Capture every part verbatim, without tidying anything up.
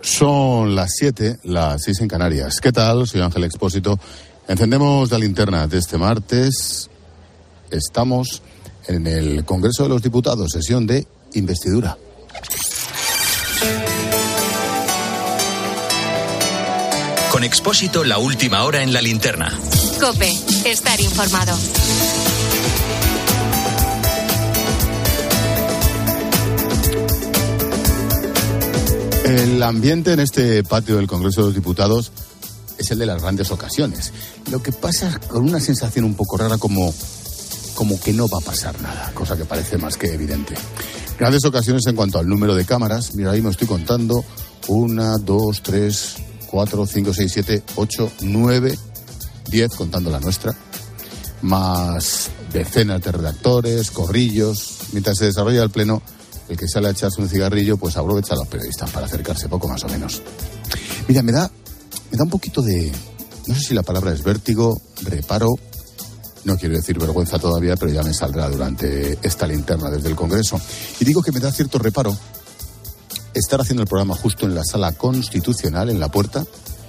Son las siete, las seis en Canarias. ¿Qué tal? Soy Ángel Expósito. Encendemos la linterna de este martes. Estamos en el Congreso de los Diputados, sesión de investidura. Con Expósito, la última hora en la linterna. COPE, estar informado. El ambiente en este patio del Congreso de los Diputados es el de las grandes ocasiones. Lo que pasa es con una sensación un poco rara, como, como que no va a pasar nada, cosa que parece más que evidente. Grandes ocasiones en cuanto al número de cámaras. Mira, ahí me estoy contando. Una, dos, tres, cuatro, cinco, seis, siete, ocho, nueve, diez, contando la nuestra. Más decenas de redactores, corrillos. Mientras se desarrolla el pleno, el que sale a echarse un cigarrillo, pues aprovecha a los periodistas para acercarse poco más o menos. Mira, me da, me da un poquito de, no sé si la palabra es vértigo, reparo, no quiero decir vergüenza todavía, pero ya me saldrá durante esta linterna desde el Congreso. Y digo que me da cierto reparo estar haciendo el programa justo en la sala constitucional, en la puerta,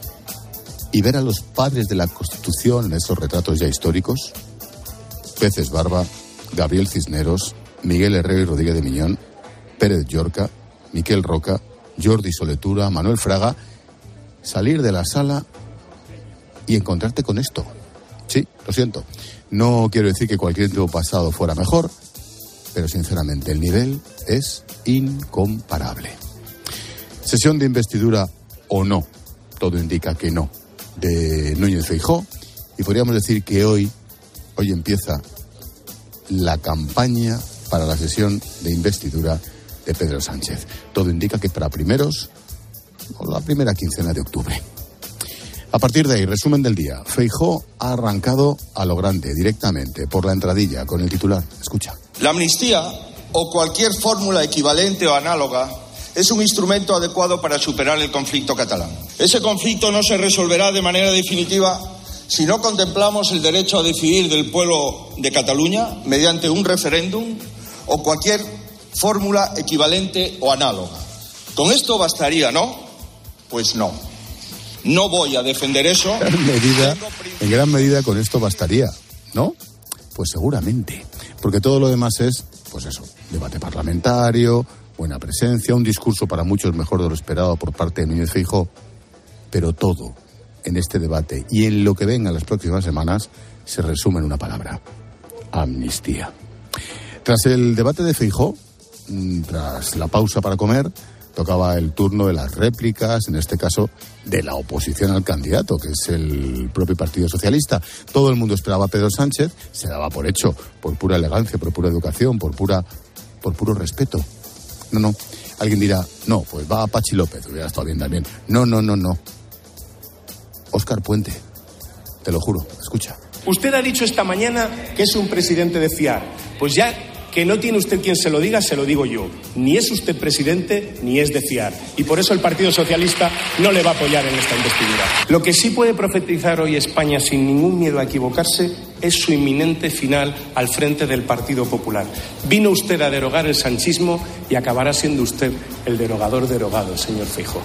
y ver a los padres de la Constitución en esos retratos ya históricos, Peces Barba, Gabriel Cisneros, Miguel Herrero y Rodríguez de Miñón, Pérez Llorca, Miquel Roca, Jordi Soletura, Manuel Fraga, salir de la sala y encontrarte con esto. Sí, lo siento. No quiero decir que cualquier tiempo pasado fuera mejor, pero sinceramente el nivel es incomparable. Sesión de investidura o no, todo indica que no, de Núñez Feijóo, y podríamos decir que hoy, hoy empieza la campaña para la sesión de investidura de Pedro Sánchez. Todo indica que para primeros o la primera quincena de octubre. A partir de ahí, resumen del día. Feijóo ha arrancado a lo grande, directamente, por la entradilla, con el titular. Escucha. La amnistía, o cualquier fórmula equivalente o análoga, es un instrumento adecuado para superar el conflicto catalán. Ese conflicto no se resolverá de manera definitiva si no contemplamos el derecho a decidir del pueblo de Cataluña mediante un referéndum o cualquier fórmula equivalente o análoga. Con esto bastaría, ¿no? Pues no. No voy a defender eso. En gran medida, en gran medida con esto bastaría, ¿no? Pues seguramente. Porque todo lo demás es, pues eso, debate parlamentario, buena presencia, un discurso para muchos mejor de lo esperado por parte de Núñez Feijóo. Pero todo en este debate y en lo que venga en las próximas semanas se resume en una palabra: amnistía. Tras el debate de Feijóo, tras la pausa para comer, tocaba el turno de las réplicas, en este caso de la oposición al candidato, que es el propio Partido Socialista. Todo el mundo esperaba a Pedro Sánchez, se daba por hecho, por pura elegancia, por pura educación, por pura, por puro respeto. No, no. Alguien dirá, no, pues va a Pachi López, hubiera estado bien también. No, no, no, no. Óscar Puente, te lo juro, escucha. Usted ha dicho esta mañana que es un presidente de fiar. Pues ya que no tiene usted quien se lo diga, se lo digo yo. Ni es usted presidente, ni es de fiar. Y por eso el Partido Socialista no le va a apoyar en esta investidura. Lo que sí puede profetizar hoy España sin ningún miedo a equivocarse es su inminente final al frente del Partido Popular. Vino usted a derogar el sanchismo y acabará siendo usted el derogador derogado, señor Feijóo.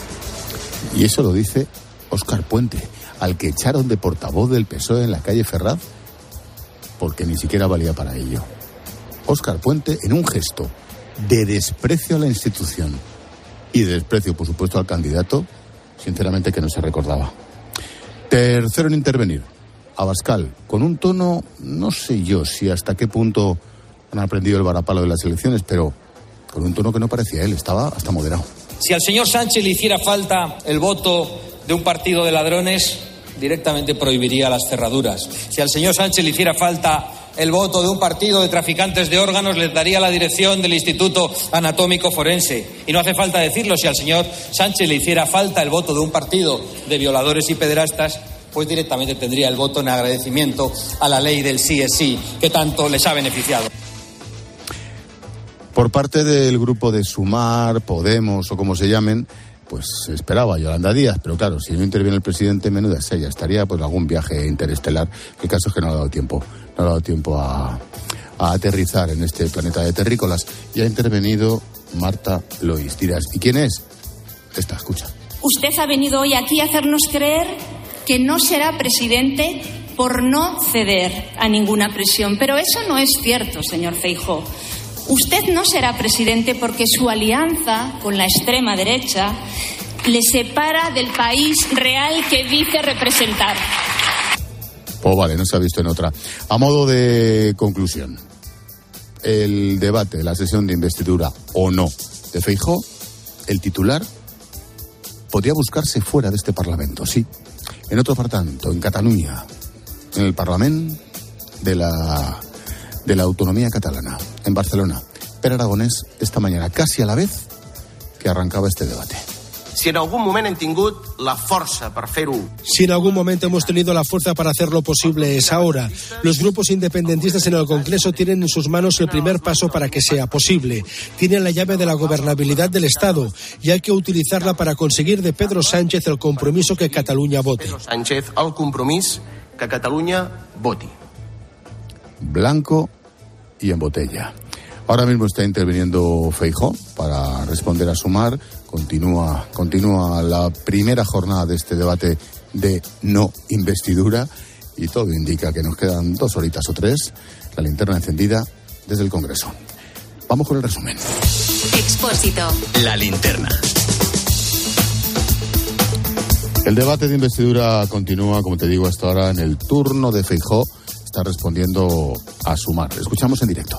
Y eso lo dice Óscar Puente, al que echaron de portavoz del P S O E en la calle Ferraz, porque ni siquiera valía para ello. Óscar Puente, en un gesto de desprecio a la institución y de desprecio, por supuesto, al candidato, sinceramente que no se recordaba. Tercero en intervenir, Abascal, con un tono, no sé yo si hasta qué punto han aprendido el varapalo de las elecciones, pero con un tono que no parecía él, estaba hasta moderado. Si al señor Sánchez le hiciera falta el voto de un partido de ladrones, directamente prohibiría las cerraduras. Si al señor Sánchez le hiciera falta el voto de un partido de traficantes de órganos, les daría la dirección del Instituto Anatómico Forense. Y no hace falta decirlo, si al señor Sánchez le hiciera falta el voto de un partido de violadores y pederastas, pues directamente tendría el voto en agradecimiento a la ley del sí es sí, que tanto les ha beneficiado. Por parte del grupo de Sumar, Podemos o como se llamen, pues se esperaba Yolanda Díaz, pero claro, si no interviene el presidente, menuda sella, estaría pues algún viaje interestelar. El caso es que no ha dado tiempo, no ha dado tiempo a, a aterrizar en este planeta de terrícolas. Y ha intervenido Marta Lois. Dirás, ¿y quién es? Esta, escucha. Usted ha venido hoy aquí a hacernos creer que no será presidente por no ceder a ninguna presión. Pero eso no es cierto, señor Feijóo. Usted no será presidente porque su alianza con la extrema derecha le separa del país real que dice representar. Pues vale, no se ha visto en otra. A modo de conclusión, el debate, la sesión de investidura o no de Feijóo, el titular podría buscarse fuera de este Parlamento, sí. En otro tanto, en Cataluña, en el Parlamento de la, de la autonomía catalana, en Barcelona. Pere Aragonès, esta mañana, casi a la vez que arrancaba este debate. Si en algún momento hem tingut la fuerza para fer-ho. Si en algún momento hemos tenido la fuerza para hacerlo posible es ahora. Los grupos independentistas en el Congreso tienen en sus manos el primer paso para que sea posible. Tienen la llave de la gobernabilidad del Estado y hay que utilizarla para conseguir de Pedro Sánchez el compromiso que Cataluña vote. Pedro Sánchez, el compromís que Cataluña voti. Blanco y en botella. Ahora mismo está interviniendo Feijóo para responder a Sumar. Continúa, continúa la primera jornada de este debate de no investidura y todo indica que nos quedan dos horitas o tres, la linterna encendida desde el Congreso. Vamos con el resumen. Expósito. La linterna. El debate de investidura continúa, como te digo, hasta ahora en el turno de Feijóo. Está respondiendo a Sumar. Escuchamos en directo.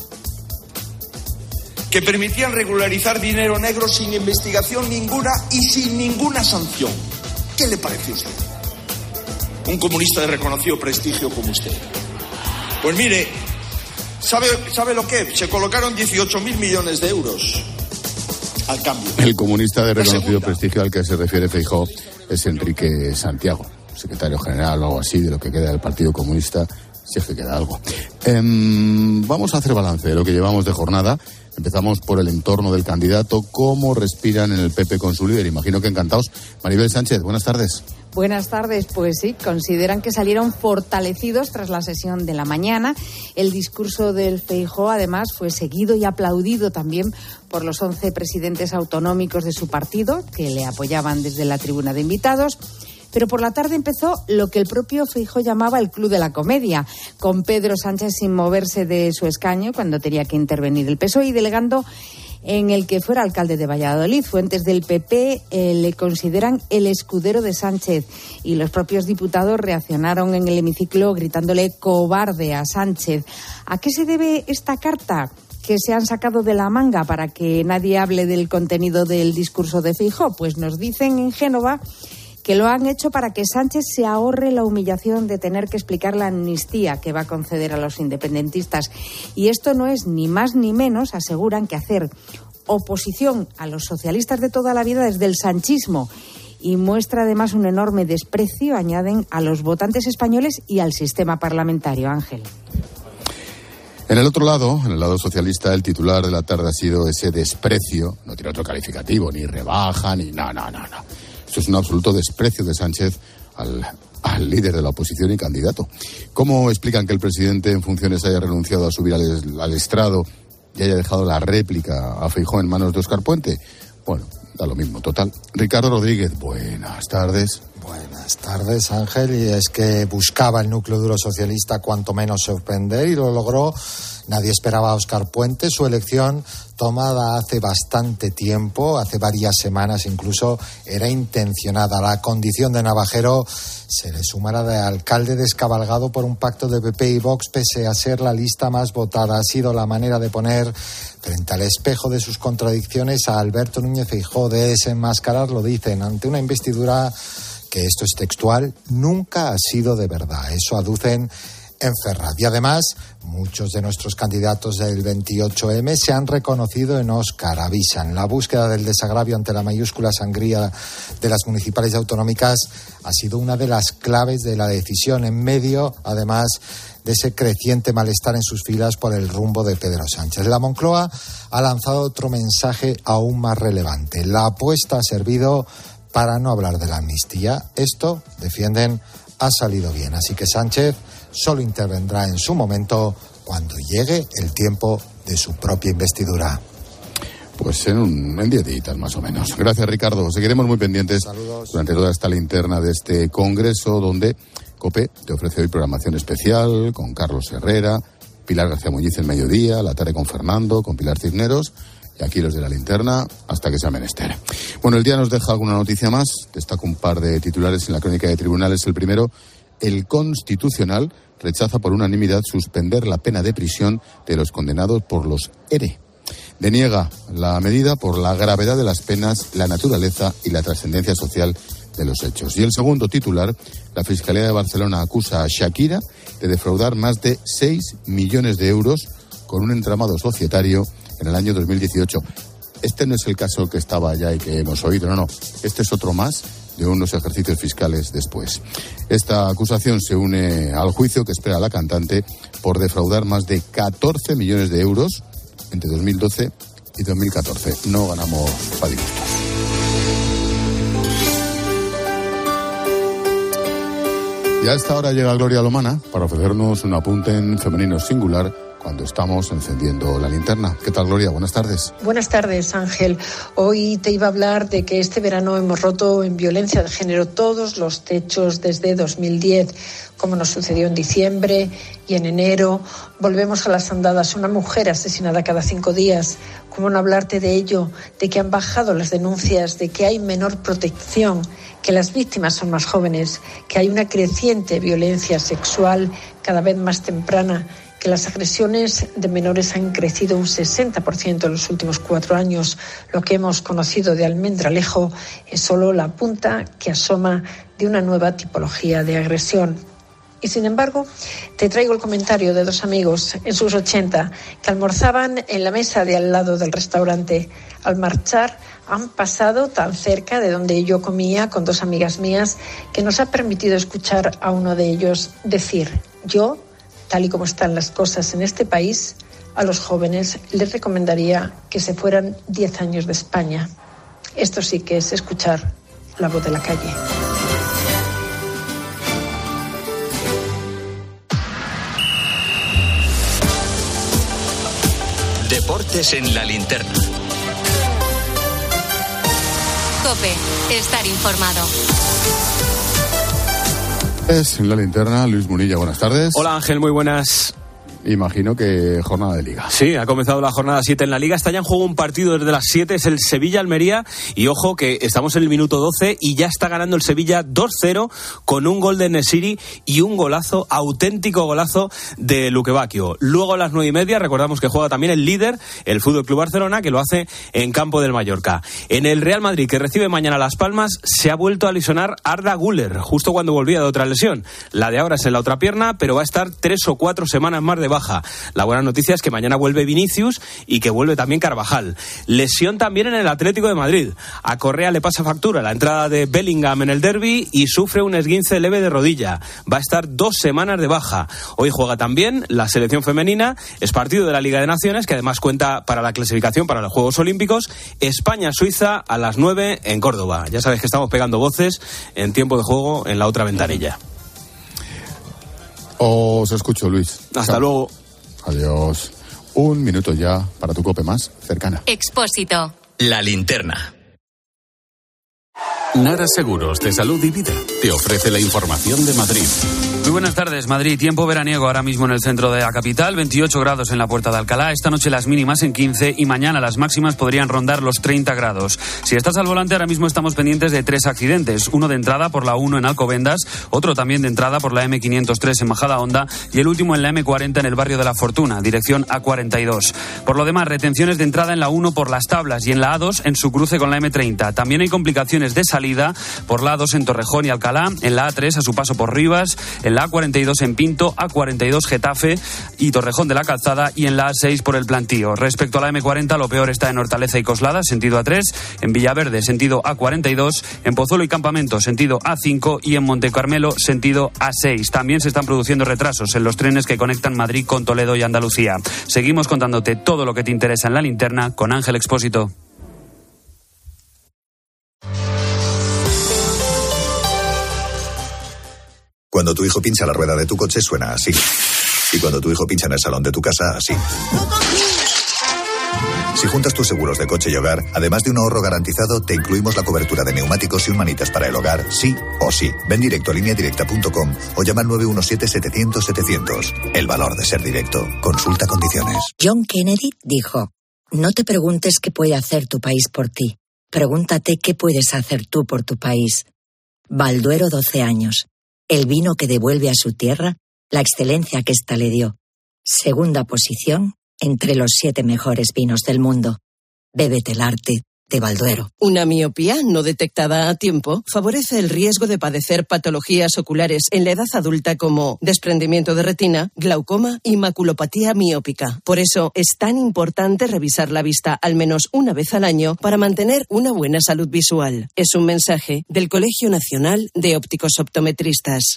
Que permitían regularizar dinero negro sin investigación ninguna y sin ninguna sanción. ¿Qué le parece a usted? Un comunista de reconocido prestigio como usted. Pues mire, ¿sabe, sabe lo que? Se colocaron dieciocho mil millones de euros al cambio. El comunista de reconocido prestigio al que se refiere Feijóo es Enrique Santiago, secretario general o algo así de lo que queda del Partido Comunista, si es que queda algo. Eh, vamos a hacer balance de lo que llevamos de jornada. Empezamos por el entorno del candidato. ¿Cómo respiran en el P P con su líder? Imagino que encantados. Maribel Sánchez, buenas tardes. Buenas tardes, pues sí, consideran que salieron fortalecidos tras la sesión de la mañana. El discurso del Feijóo, además, fue seguido y aplaudido también por los once presidentes autonómicos de su partido, que le apoyaban desde la tribuna de invitados. Pero por la tarde empezó lo que el propio Feijóo llamaba el Club de la Comedia, con Pedro Sánchez sin moverse de su escaño cuando tenía que intervenir el P S O E y delegando en el que fuera alcalde de Valladolid. Fuentes del P P eh, le consideran el escudero de Sánchez y los propios diputados reaccionaron en el hemiciclo gritándole cobarde a Sánchez. ¿A qué se debe esta carta que se han sacado de la manga para que nadie hable del contenido del discurso de Feijóo? Pues nos dicen en Génova que lo han hecho para que Sánchez se ahorre la humillación de tener que explicar la amnistía que va a conceder a los independentistas. Y esto no es ni más ni menos, aseguran, que hacer oposición a los socialistas de toda la vida desde el sanchismo. Y muestra además un enorme desprecio, añaden, a los votantes españoles y al sistema parlamentario. Ángel. En el otro lado, en el lado socialista, el titular de la tarde ha sido ese desprecio. No tiene otro calificativo, ni rebaja, ni... No, no, no, no. Esto es un absoluto desprecio de Sánchez al, al líder de la oposición y candidato. ¿Cómo explican que el presidente en funciones haya renunciado a subir al, al estrado y haya dejado la réplica a Feijóo en manos de Óscar Puente? Bueno, da lo mismo, total. Ricardo Rodríguez, buenas tardes. Buenas tardes, Ángel. Y es que buscaba el núcleo duro socialista cuanto menos sorprender y lo logró. Nadie esperaba a Óscar Puente. Su elección, tomada hace bastante tiempo, hace varias semanas incluso, era intencionada. La condición de navajero se le sumará de alcalde descabalgado por un pacto de P P y Vox, pese a ser la lista más votada. Ha sido la manera de poner frente al espejo de sus contradicciones a Alberto Núñez Feijóo, de desenmascarar, lo dicen, ante una investidura que, esto es textual, nunca ha sido de verdad. Eso aducen en Ferraz. Y además, muchos de nuestros candidatos del veintiocho eme se han reconocido en Óscar. Avisan, la búsqueda del desagravio ante la mayúscula sangría de las municipales y autonómicas ha sido una de las claves de la decisión, en medio, además, de ese creciente malestar en sus filas por el rumbo de Pedro Sánchez. La Moncloa ha lanzado otro mensaje aún más relevante. La apuesta ha servido para no hablar de la amnistía. Esto, defienden, ha salido bien. Así que Sánchez solo intervendrá en su momento cuando llegue el tiempo de su propia investidura. Pues en, un, en diez días más o menos. Gracias, Ricardo. Seguiremos muy pendientes. Saludos. Durante toda esta linterna de este congreso, donde COPE te ofrece hoy programación especial con Carlos Herrera, Pilar García Muñiz el mediodía, la tarde con Fernando, con Pilar Cisneros, y aquí los de la linterna hasta que sea menester. Bueno, el día nos deja alguna noticia más. Destaco un par de titulares en la crónica de tribunales. El primero, el Constitucional rechaza por unanimidad suspender la pena de prisión de los condenados por los E R E. Deniega la medida por la gravedad de las penas, la naturaleza y la trascendencia social de los hechos. Y el segundo titular, la Fiscalía de Barcelona acusa a Shakira de defraudar más de seis millones de euros con un entramado societario en el año dos mil dieciocho. Este no es el caso que estaba ya y que hemos oído, no, no. Este es otro más de unos ejercicios fiscales después. Esta acusación se une al juicio que espera la cantante por defraudar más de catorce millones de euros entre dos mil doce y dos mil catorce. No ganamos para disgusto. Y a esta hora llega Gloria Lomana para ofrecernos un apunte en femenino singular cuando estamos encendiendo la linterna. ¿Qué tal, Gloria? Buenas tardes. Buenas tardes, Ángel. Hoy te iba a hablar de que este verano hemos roto en violencia de género todos los techos desde dos mil diez, como nos sucedió en diciembre y en enero. Volvemos a las andadas, una mujer asesinada cada cinco días. ¿Cómo no hablarte de ello? De que han bajado las denuncias, de que hay menor protección, que las víctimas son más jóvenes, que hay una creciente violencia sexual cada vez más temprana, que las agresiones de menores han crecido un sesenta por ciento en los últimos cuatro años. Lo que hemos conocido de Almendralejo es solo la punta que asoma de una nueva tipología de agresión. Y sin embargo, te traigo el comentario de dos amigos en sus ochenta que almorzaban en la mesa de al lado del restaurante. Al marchar han pasado tan cerca de donde yo comía con dos amigas mías que nos ha permitido escuchar a uno de ellos decir: yo, tal y como están las cosas en este país, a los jóvenes les recomendaría que se fueran diez años de España. Esto sí que es escuchar la voz de la calle. Deportes en la linterna. COPE, estar informado. Es en la linterna, Luis Munilla, buenas tardes. Hola Ángel, muy buenas. Imagino que jornada de Liga. Sí, ha comenzado la jornada siete en la Liga. Está ya en juego un partido desde las siete, es el Sevilla-Almería. Y ojo que estamos en el minuto doce y ya está ganando el Sevilla dos cero con un gol de En-Nesyri y un golazo, auténtico golazo de Luque Bacchio. Luego a las nueve y media recordamos que juega también el líder, el F C Barcelona, que lo hace en campo del Mallorca. En el Real Madrid, que recibe mañana Las Palmas, se ha vuelto a lesionar Arda Güler, justo cuando volvía de otra lesión. La de ahora es en la otra pierna, pero va a estar tres o cuatro semanas más de baja. La buena noticia es que mañana vuelve Vinicius y que vuelve también Carvajal. Lesión también en el Atlético de Madrid. A Correa le pasa factura la entrada de Bellingham en el derbi y sufre un esguince leve de rodilla. Va a estar dos semanas de baja. Hoy juega también la selección femenina. Es partido de la Liga de Naciones, que además cuenta para la clasificación para los Juegos Olímpicos. España-Suiza a las nueve en Córdoba. Ya sabes que estamos pegando voces en tiempo de juego en la otra ventanilla. Os escucho, Luis. Hasta Chao. Luego. Adiós. Un minuto ya para tu COPE más cercana. Expósito. La linterna. Nara Seguros de Salud y Vida te ofrece la información de Madrid. Muy buenas tardes, Madrid. Tiempo veraniego ahora mismo en el centro de la capital, veintiocho grados en la Puerta de Alcalá, esta noche las mínimas en quince y mañana las máximas podrían rondar los treinta grados. Si estás al volante, ahora mismo estamos pendientes de tres accidentes, uno de entrada por la uno en Alcobendas, otro también de entrada por la eme quinientos tres en Majadahonda y el último en la eme cuarenta en el barrio de La Fortuna, dirección a cuarenta y dos. Por lo demás, retenciones de entrada en la uno por Las Tablas y en la a dos en su cruce con la eme treinta. También hay complicaciones de salida por la a dos en Torrejón y Alcalá, en la a tres a su paso por Rivas, en la a cuarenta y dos en Pinto, a cuarenta y dos Getafe y Torrejón de la Calzada y en la a seis por el Plantío. Respecto a la eme cuarenta, lo peor está en Hortaleza y Coslada, sentido a tres, en Villaverde, sentido a cuarenta y dos, en Pozuelo y Campamento, sentido a cinco y en Montecarmelo, sentido a seis. También se están produciendo retrasos en los trenes que conectan Madrid con Toledo y Andalucía. Seguimos contándote todo lo que te interesa en la linterna con Ángel Expósito. Cuando tu hijo pincha la rueda de tu coche suena así. Y cuando tu hijo pincha en el salón de tu casa, así. Si juntas tus seguros de coche y hogar, además de un ahorro garantizado, te incluimos la cobertura de neumáticos y un manitas para el hogar, sí o sí. Ven directo a línea directa punto com o llama al nueve uno siete setecientos setecientos. El valor de ser directo. Consulta condiciones. John Kennedy dijo: no te preguntes qué puede hacer tu país por ti. Pregúntate qué puedes hacer tú por tu país. Balduero, doce años. El vino que devuelve a su tierra la excelencia que ésta le dio. Segunda posición entre los siete mejores vinos del mundo. Bébete el arte de Balduero. Una miopía no detectada a tiempo favorece el riesgo de padecer patologías oculares en la edad adulta como desprendimiento de retina, glaucoma y maculopatía miópica. Por eso es tan importante revisar la vista al menos una vez al año para mantener una buena salud visual. Es un mensaje del Colegio Nacional de Ópticos Optometristas.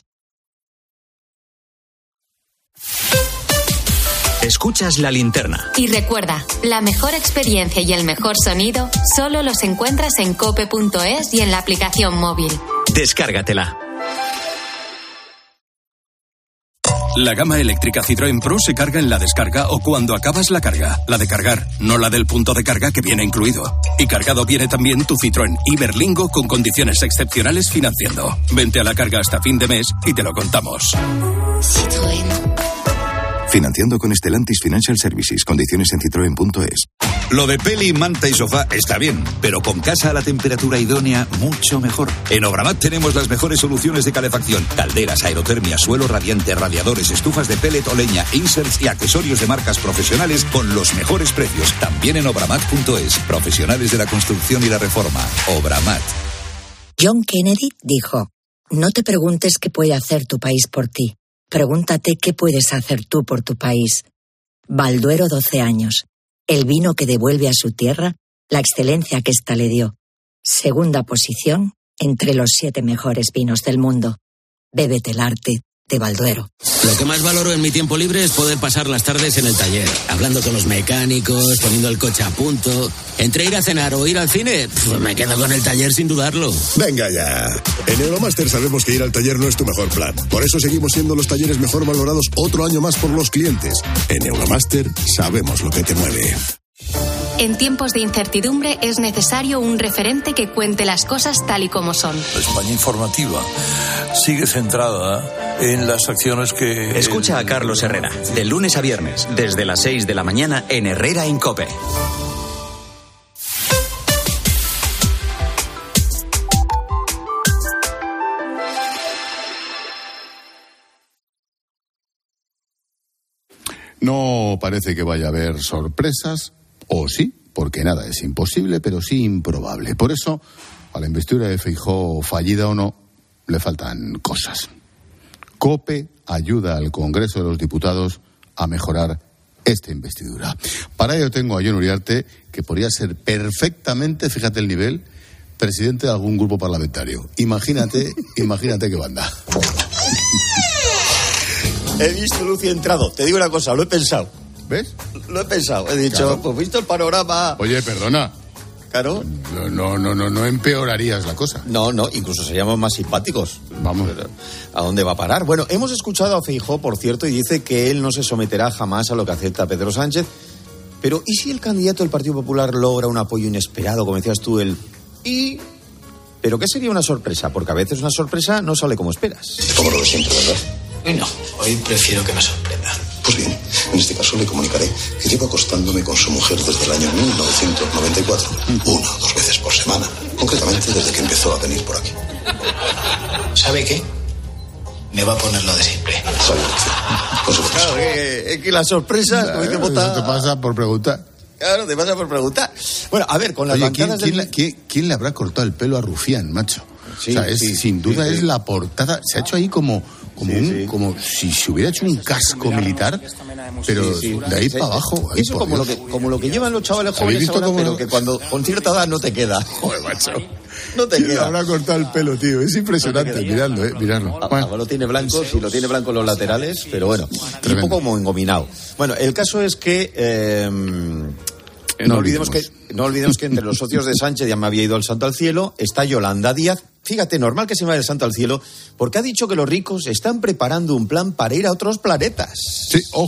Escuchas La Linterna. Y recuerda, la mejor experiencia y el mejor sonido solo los encuentras en cope punto es y en la aplicación móvil. Descárgatela. La gama eléctrica Citroën Pro se carga en la descarga o cuando acabas la carga. La de cargar, no la del punto de carga que viene incluido. Y cargado viene también tu Citroën Iberlingo con condiciones excepcionales financiando. Vente a la carga hasta fin de mes y te lo contamos. Citroën. Financiando con Stellantis Financial Services. Condiciones en citroen punto es. Lo de peli, manta y sofá está bien, pero con casa a la temperatura idónea, mucho mejor. En Obramat tenemos las mejores soluciones de calefacción: calderas, aerotermia, suelo radiante, radiadores, estufas de pellet o leña, inserts y accesorios de marcas profesionales con los mejores precios. También en obramat punto es. Profesionales de la construcción y la reforma. Obramat. John Kennedy dijo: no te preguntes qué puede hacer tu país por ti. Pregúntate qué puedes hacer tú por tu país. Balduero, doce años. El vino que devuelve a su tierra la excelencia que ésta le dio. Segunda posición entre los siete mejores vinos del mundo. Bébete el arte de Balduero. Lo que más valoro en mi tiempo libre es poder pasar las tardes en el taller, hablando con los mecánicos, poniendo el coche a punto. Entre ir a cenar o ir al cine, pues me quedo con el taller sin dudarlo. Venga ya. En Euromaster sabemos que ir al taller no es tu mejor plan. Por eso seguimos siendo los talleres mejor valorados otro año más por los clientes. En Euromaster sabemos lo que te mueve. En tiempos de incertidumbre es necesario un referente que cuente las cosas tal y como son. La España informativa sigue centrada en las acciones que... Escucha a Carlos Herrera, de lunes a viernes, desde las seis de la mañana en Herrera en COPE. No parece que vaya a haber sorpresas, o sí, porque nada es imposible, pero sí improbable. Por eso, a la investidura de Feijóo, fallida o no, le faltan cosas. COPE ayuda al Congreso de los Diputados a mejorar esta investidura. Para ello tengo a Jon Uriarte, que podría ser perfectamente, fíjate el nivel, presidente de algún grupo parlamentario. Imagínate, imagínate qué banda. He visto luz y he entrado. Te digo una cosa, lo he pensado. ¿Ves? Lo he pensado. He dicho, claro. Pues visto el panorama... Oye, perdona. Claro. No, no, no, no, no empeorarías la cosa. No, no, incluso seríamos más simpáticos. Vamos. ¿A dónde va a parar? Bueno, hemos escuchado a Feijóo, por cierto, y dice que él no se someterá jamás a lo que acepta Pedro Sánchez. Pero, ¿y si el candidato del Partido Popular logra un apoyo inesperado, como decías tú, el... y... ¿Pero qué sería una sorpresa? Porque a veces una sorpresa no sale como esperas. Como lo de siempre, ¿verdad? Hoy no, hoy prefiero que me sorprenda. Pues bien, en este caso le comunicaré que llevo acostándome con su mujer desde el año mil novecientos noventa y cuatro, una o dos veces por semana, concretamente desde que empezó a venir por aquí. ¿Sabe qué? Me va a poner lo de siempre. Claro, que, es que la sorpresa, claro, como dice Bota... Eso te pasa por preguntar. Claro, te pasa por preguntar. Bueno, a ver, con las Oye, bancadas ¿quién, del... ¿quién, ¿quién le habrá cortado el pelo a Rufián, macho? Sí, o sea, es, sí, sin duda sí, sí. es la portada. Se ha hecho ahí como, como, Sí, un, sí. como si se hubiera hecho un casco militar, pero Sí, sí. de ahí Sí, para abajo. Ahí Eso por como lo, Dios. que, como lo que llevan los chavales ¿Habéis jóvenes visto ahora, cómo pero lo- que cuando con cierta edad no te queda. Joder, macho. No te ¿Quién le queda. habrá cortado el pelo, tío? Es impresionante. Miradlo, eh, miradlo. Ah, Bueno, lo tiene blanco, sí, lo tiene blanco en los laterales, pero bueno, y un Tremendo. poco como engominado. Bueno, el caso es que eh, no, No olvidemos que no olvidemos que entre los socios de Sánchez, ya me había ido el santo al cielo, está Yolanda Díaz. Fíjate, normal que se vaya el santo al cielo, porque ha dicho que los ricos están preparando un plan para ir a otros planetas. sí, ojo,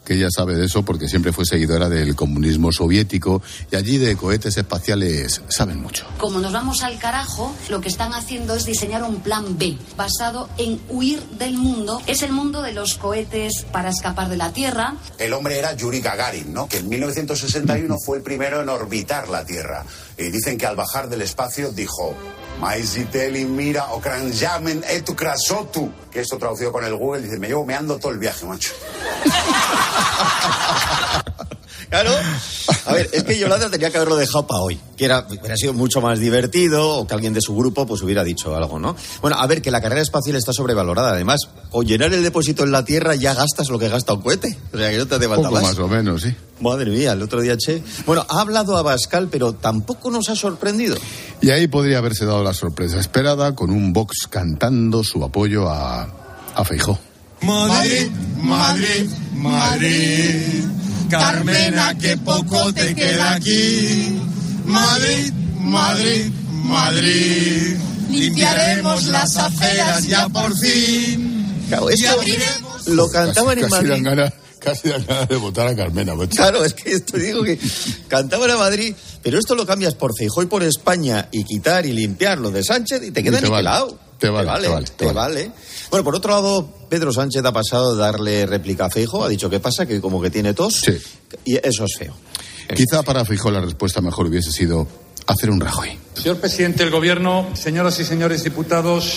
que ella sabe de eso porque siempre fue seguidora del comunismo soviético y allí de cohetes espaciales saben mucho. Como nos vamos al carajo, lo que están haciendo es diseñar un plan B basado en huir del mundo. Es el mundo de los cohetes para escapar de la Tierra. El hombre era Yuri Gagarin, ¿no? Que en mil novecientos sesenta y uno fue el primero en orbitar la Tierra. Y dicen que al bajar del espacio dijo: Maiziteli mira okranjamen etu krasotu. Que esto traducido con el Google dice: me llevo meando todo el viaje, macho. Claro. A ver, es que Yolanda tenía que haberlo dejado para hoy, que era, hubiera sido mucho más divertido, o que alguien de su grupo pues hubiera dicho algo, ¿no? Bueno, a ver, que la carrera espacial está sobrevalorada. Además, con llenar el depósito en la Tierra ya gastas lo que gasta un cohete. O sea, que no te hace falta Poco más. más o menos, sí. Madre mía, el otro día, che. Bueno, ha hablado Abascal, pero tampoco nos ha sorprendido. Y ahí podría haberse dado la sorpresa esperada con un Vox cantando su apoyo a, a Feijóo. Madrid, Madrid, Madrid. Carmena, que poco te queda aquí. Madrid, Madrid, Madrid. Limpiaremos las aceras ya por fin. Claro, esto lo cantaban en casi Madrid. Dan ganas, casi dan ganas de votar a Carmena. Macho. Claro, es que esto digo que cantaban a Madrid, pero esto lo cambias por Feijóo y por España y quitar y limpiar lo de Sánchez y te queda Y te niquelado. vale, te vale, te vale, te vale, te te vale. vale. Bueno, por otro lado, Pedro Sánchez ha pasado de darle réplica a Feijóo, ha dicho que pasa, que como que tiene tos, Sí. y eso es feo. Quizá para Feijóo la respuesta mejor hubiese sido hacer un Rajoy. Señor presidente del Gobierno, señoras y señores diputados,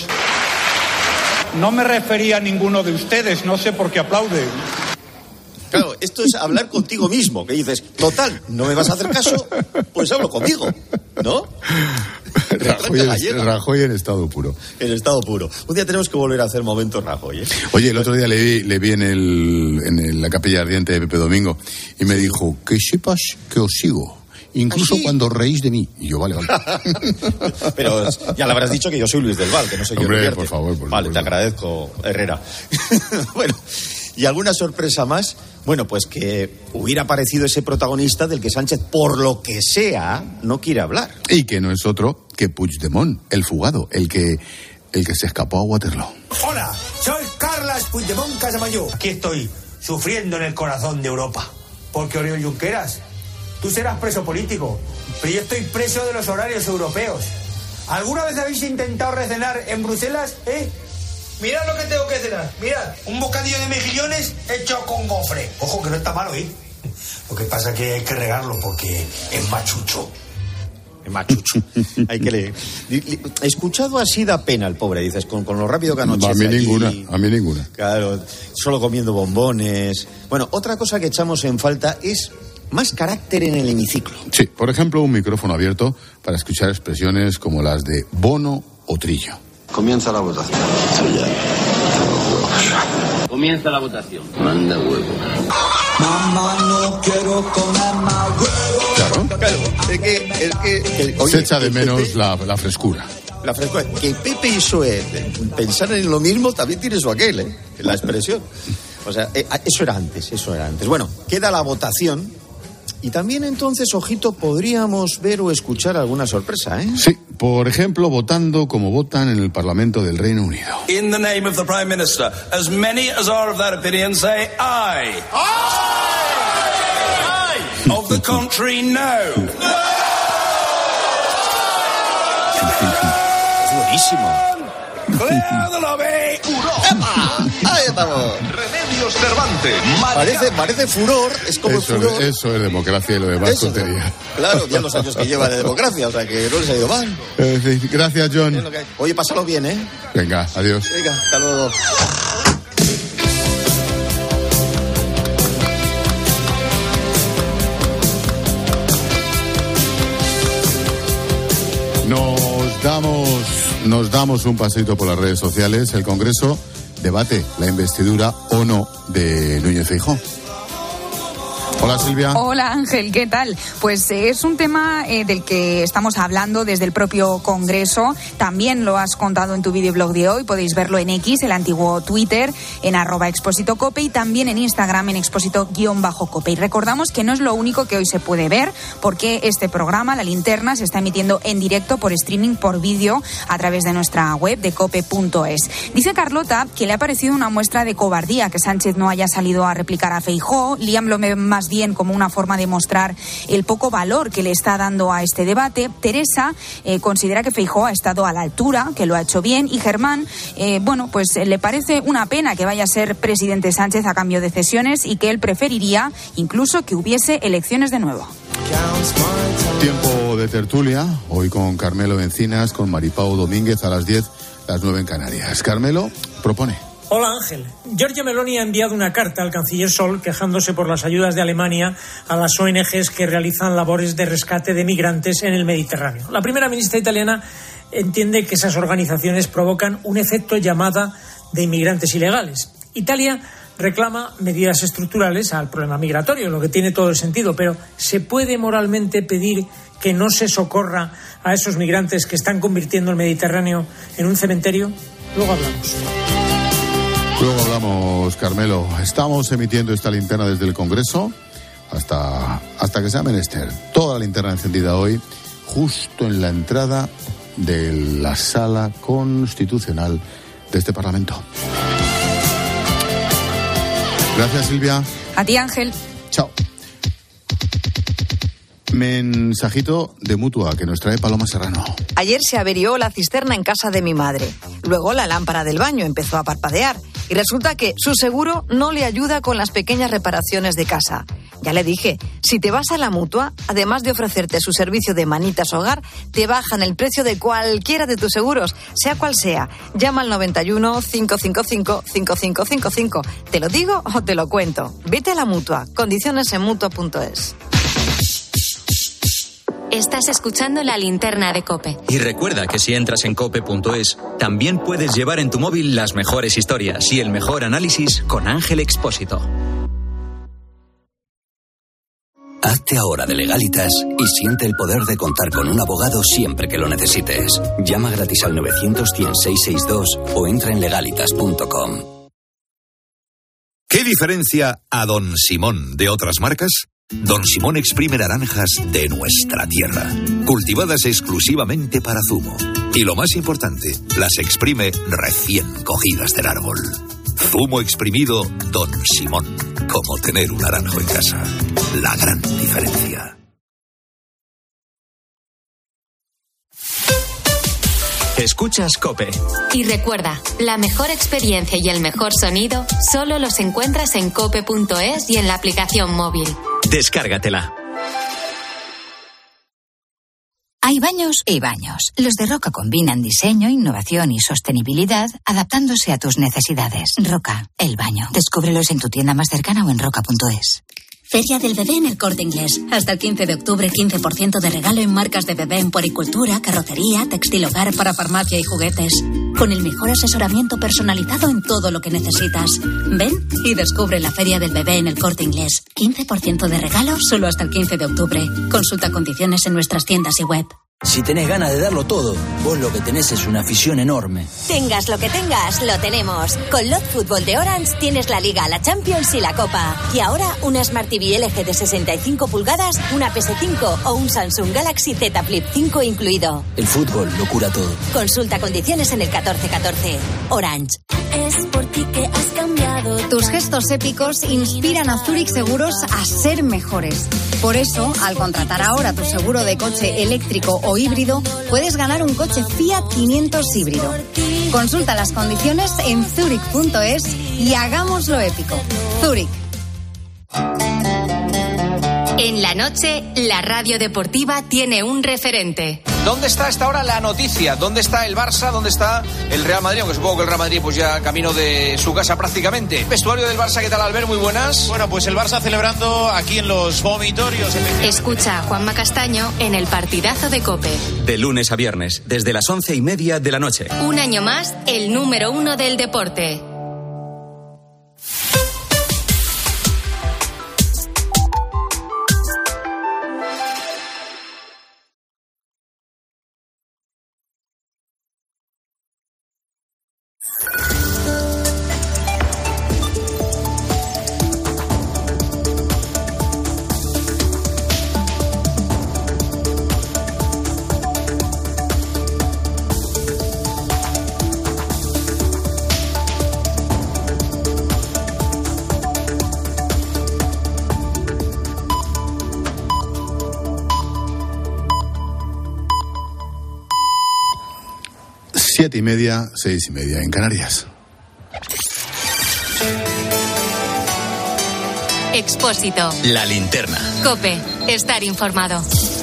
no me refería a ninguno de ustedes, no sé por qué aplauden. Claro, esto es hablar contigo mismo, que dices, total, no me vas a hacer caso, pues hablo conmigo, ¿no? Rajoy en, Rajoy en estado puro. En estado puro. Un día tenemos que volver a hacer momentos Rajoy, ¿eh? Oye, el otro día le vi, le vi en, el, en el- la capilla ardiente de Pepe Domingo y me dijo, que sepas que os sigo, incluso ¿Ah, sí? cuando reís de mí. Y yo, vale, vale. Pero ya le habrás dicho que yo soy Luis del Val, que no soy yo. Hombre, Uriarte. por favor, por Vale, supuesto. te agradezco, Herrera. Bueno, ¿y alguna sorpresa más? Bueno, pues que hubiera aparecido ese protagonista del que Sánchez, por lo que sea, no quiere hablar. Y que no es otro que Puigdemont, el fugado, el que, el que se escapó a Waterloo. Hola, soy Carles Puigdemont Casamayó. Aquí estoy, sufriendo en el corazón de Europa. Porque Oriol Junqueras, tú serás preso político, pero yo estoy preso de los horarios europeos. ¿Alguna vez habéis intentado recenar en Bruselas, eh? Mirad lo que tengo que cenar, mirad, un bocadillo de mejillones hecho con gofre. Ojo, que no está malo, ¿eh? Lo que pasa es que hay que regarlo porque es machucho. Es machucho. Hay que leer. Li- li- Escuchado así da pena el pobre, dices, con, con lo rápido que anochece A mí allí. ninguna, a mí ninguna. Claro, solo comiendo bombones. Bueno, otra cosa que echamos en falta es más carácter en el hemiciclo. Sí, por ejemplo, un micrófono abierto para escuchar expresiones como las de Bono o Trillo. Comienza la votación. Comienza la votación. Manda huevo. Mamá, no quiero comer más huevo. Claro. Claro, es que... Es que, que- oye, Se echa de que menos Pepe- la, la frescura. La frescura. Que Pepe y Sue pensar en lo mismo también tiene su aquel, ¿eh? La expresión. O sea, eh, eso era antes, eso era antes. Bueno, queda la votación. Y también entonces, ojito, podríamos ver o escuchar alguna sorpresa, ¿eh? Sí, por ejemplo, votando como votan en el Parlamento del Reino Unido. In the name of the Prime Minister, as many as are of that opinion say aye. Aye! Aye! Of the contrary, no. Es buenísimo. Clear the lobby. ¡Epa! Ahí estamos. Remedios Cervantes. Parece, parece furor, es como Eso, furor. eso es democracia y lo demás Eso, tontería. Claro, ya los años que lleva de democracia, o sea que no les ha ido mal. Eh, sí, gracias, John. Es lo que hay. Oye, pásalo bien, ¿eh? Venga, adiós. Venga, hasta luego. Nos damos, nos damos un paseito por las redes sociales. El Congreso debate la investidura o no de Núñez Feijóo. Hola Silvia. Hola Ángel, ¿qué tal? Pues eh, es un tema eh, del que estamos hablando desde el propio Congreso. También lo has contado en tu videoblog de hoy. Podéis verlo en X, el antiguo Twitter, en arroba Expósito Cope, y también en Instagram en Expósito-Cope. Y recordamos que no es lo único que hoy se puede ver, porque este programa, La Linterna, se está emitiendo en directo por streaming, por vídeo, a través de nuestra web de cope punto es. Dice Carlota que le ha parecido una muestra de cobardía que Sánchez no haya salido a replicar a Feijóo. Liam lo ve más bien como una forma de mostrar el poco valor que le está dando a este debate. Teresa eh, considera que Feijóo ha estado a la altura, que lo ha hecho bien, y Germán, eh, bueno, pues eh, le parece una pena que vaya a ser presidente Sánchez a cambio de cesiones y que él preferiría incluso que hubiese elecciones de nuevo. Tiempo de tertulia, hoy con Carmelo Encinas, con Maripau Domínguez a las diez, las nueve en Canarias. Carmelo propone. Hola Ángel. Giorgia Meloni ha enviado una carta al canciller Scholz quejándose por las ayudas de Alemania a las O N Ges que realizan labores de rescate de migrantes en el Mediterráneo. La primera ministra italiana entiende que esas organizaciones provocan un efecto llamada de inmigrantes ilegales. Italia reclama medidas estructurales al problema migratorio, lo que tiene todo el sentido, pero ¿se puede moralmente pedir que no se socorra a esos migrantes que están convirtiendo el Mediterráneo en un cementerio? Luego hablamos. Luego hablamos, Carmelo. Estamos emitiendo esta linterna desde el Congreso hasta, hasta que sea menester. Toda la linterna encendida hoy, justo en la entrada de la sala constitucional de este Parlamento. Gracias, Silvia. A ti, Ángel. Chao. Mensajito de Mutua que nos trae Paloma Serrano. Ayer se averió la cisterna en casa de mi madre. Luego la lámpara del baño empezó a parpadear. Y resulta que su seguro no le ayuda con las pequeñas reparaciones de casa. Ya le dije, si te vas a la Mutua, además de ofrecerte su servicio de manitas hogar, te bajan el precio de cualquiera de tus seguros, sea cual sea. Llama al noventa y uno, cinco cinco cinco, cinco cinco cinco cinco. ¿Te lo digo o te lo cuento? Vete a la Mutua. Condiciones en mutua punto es. Estás escuchando La Linterna de COPE. Y recuerda que si entras en cope punto es, también puedes llevar en tu móvil las mejores historias y el mejor análisis con Ángel Expósito. Hazte ahora de Legalitas y siente el poder de contar con un abogado siempre que lo necesites. Llama gratis al novecientos, cien, seiscientos sesenta y dos o entra en legalitas punto com. ¿Qué diferencia a Don Simón de otras marcas? Don Simón exprime naranjas de nuestra tierra, cultivadas exclusivamente para zumo. Y lo más importante, las exprime recién cogidas del árbol. Zumo exprimido Don Simón, como tener un naranjo en casa. La gran diferencia. Escuchas COPE. Y recuerda, la mejor experiencia y el mejor sonido solo los encuentras en cope punto es y en la aplicación móvil. Descárgatela. Hay baños y baños. Los de Roca combinan diseño, innovación y sostenibilidad, adaptándose a tus necesidades. Roca, el baño. Descúbrelos en tu tienda más cercana o en roca punto es. Feria del Bebé en El Corte Inglés. Hasta el quince de octubre, quince por ciento de regalo en marcas de bebé en puericultura, carrocería, textil hogar, para farmacia y juguetes. Con el mejor asesoramiento personalizado en todo lo que necesitas. Ven y descubre la Feria del Bebé en El Corte Inglés. quince por ciento de regalo solo hasta el quince de octubre. Consulta condiciones en nuestras tiendas y web. Si tenés ganas de darlo todo, vos lo que tenés es una afición enorme. Tengas lo que tengas, lo tenemos. Con Lot Fútbol de Orange tienes la Liga, la Champions y la Copa. Y ahora una Smart T V L G de sesenta y cinco pulgadas, una P S cinco o un Samsung Galaxy Z Flip cinco incluido. El fútbol lo cura todo. Consulta condiciones en el catorce catorce. Orange. Es por ti que has cambiado. Tus gestos épicos inspiran a Zurich Seguros a ser mejores. Por eso, al contratar ahora tu seguro de coche eléctrico o híbrido, puedes ganar un coche Fiat quinientos híbrido. Consulta las condiciones en zurich punto es y hagámoslo épico. Zurich. En la noche, la radio deportiva tiene un referente. ¿Dónde está a esta hora la noticia? ¿Dónde está el Barça? ¿Dónde está el Real Madrid? Aunque supongo que el Real Madrid pues ya camino de su casa prácticamente. Vestuario del Barça, ¿qué tal, Albert? Muy buenas. Bueno, pues el Barça celebrando aquí en los vomitorios. Escucha a Juanma Castaño en el partidazo de COPE. De lunes a viernes, desde las once y media de la noche. Un año más, el número uno del deporte. Siete y media, seis y media en Canarias. Expósito. La linterna. COPE. Estar informado.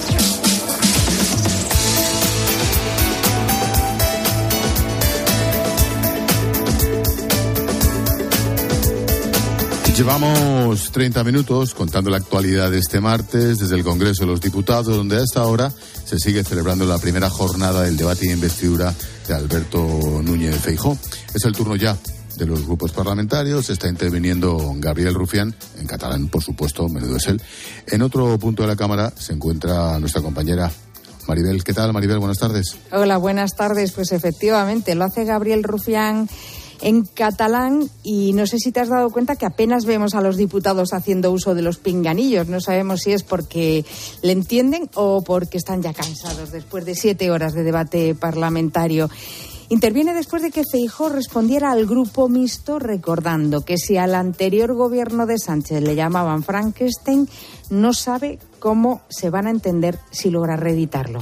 Llevamos treinta minutos contando la actualidad de este martes desde el Congreso de los Diputados, donde a esta hora se sigue celebrando la primera jornada del debate y investidura de Alberto Núñez Feijóo. Es el turno ya de los grupos parlamentarios. Está interviniendo Gabriel Rufián, en catalán, por supuesto, menudo es él. En otro punto de la Cámara se encuentra nuestra compañera Maribel. ¿Qué tal, Maribel? Buenas tardes. Hola, buenas tardes. Pues efectivamente, lo hace Gabriel Rufián en catalán, y no sé si te has dado cuenta que apenas vemos a los diputados haciendo uso de los pinganillos. No sabemos si es porque le entienden o porque están ya cansados después de siete horas de debate parlamentario. Interviene después de que Feijóo respondiera al grupo mixto recordando que si al anterior gobierno de Sánchez le llamaban Frankenstein, no sabe cómo se van a entender si logra reeditarlo.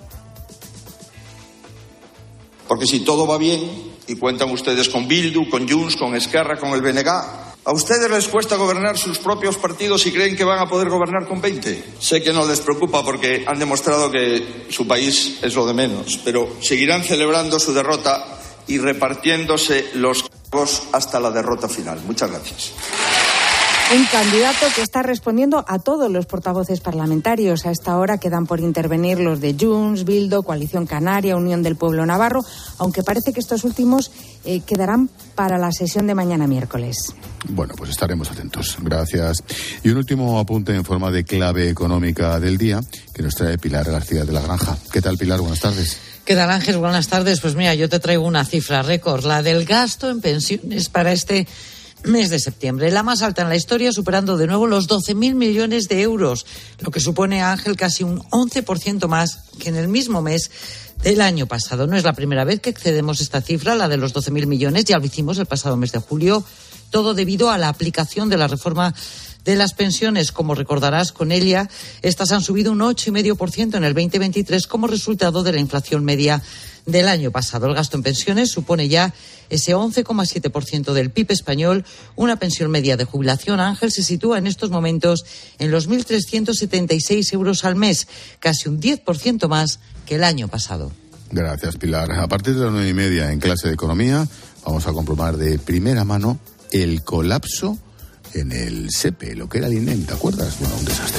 Porque si todo va bien y cuentan ustedes con Bildu, con Junts, con Esquerra, con el B N G, ¿a ustedes les cuesta gobernar sus propios partidos y creen que van a poder gobernar con veinte? Sé que no les preocupa porque han demostrado que su país es lo de menos, pero seguirán celebrando su derrota y repartiéndose los cargos hasta la derrota final. Muchas gracias. Un candidato que está respondiendo a todos los portavoces parlamentarios. A esta hora quedan por intervenir los de Junts, Bildu, Coalición Canaria, Unión del Pueblo Navarro, aunque parece que estos últimos eh, quedarán para la sesión de mañana miércoles. Bueno, pues estaremos atentos. Gracias. Y un último apunte en forma de clave económica del día que nos trae Pilar García de la Granja. ¿Qué tal, Pilar? Buenas tardes. ¿Qué tal, Ángel? Buenas tardes. Pues mira, yo te traigo una cifra récord, la del gasto en pensiones para este mes de septiembre, la más alta en la historia, superando de nuevo los doce mil millones de euros, lo que supone, Ángel, casi un once por ciento más que en el mismo mes del año pasado. No es la primera vez que excedemos esta cifra, la de los doce mil millones, ya lo hicimos el pasado mes de julio, todo debido a la aplicación de la reforma de las pensiones. Como recordarás, con ella, estas han subido un ocho coma cinco por ciento en el veinte veintitrés como resultado de la inflación media del año pasado. El gasto en pensiones supone ya ese once coma siete por ciento del P I B español. Una pensión media de jubilación, Ángel, se sitúa en estos momentos en los mil trescientos setenta y seis euros al mes, casi un diez por ciento más que el año pasado. Gracias, Pilar. A partir de las nueve y media en clase de economía vamos a comprobar de primera mano el colapso en el SEPE, lo que era el INEM, ¿te acuerdas? Bueno, un desastre.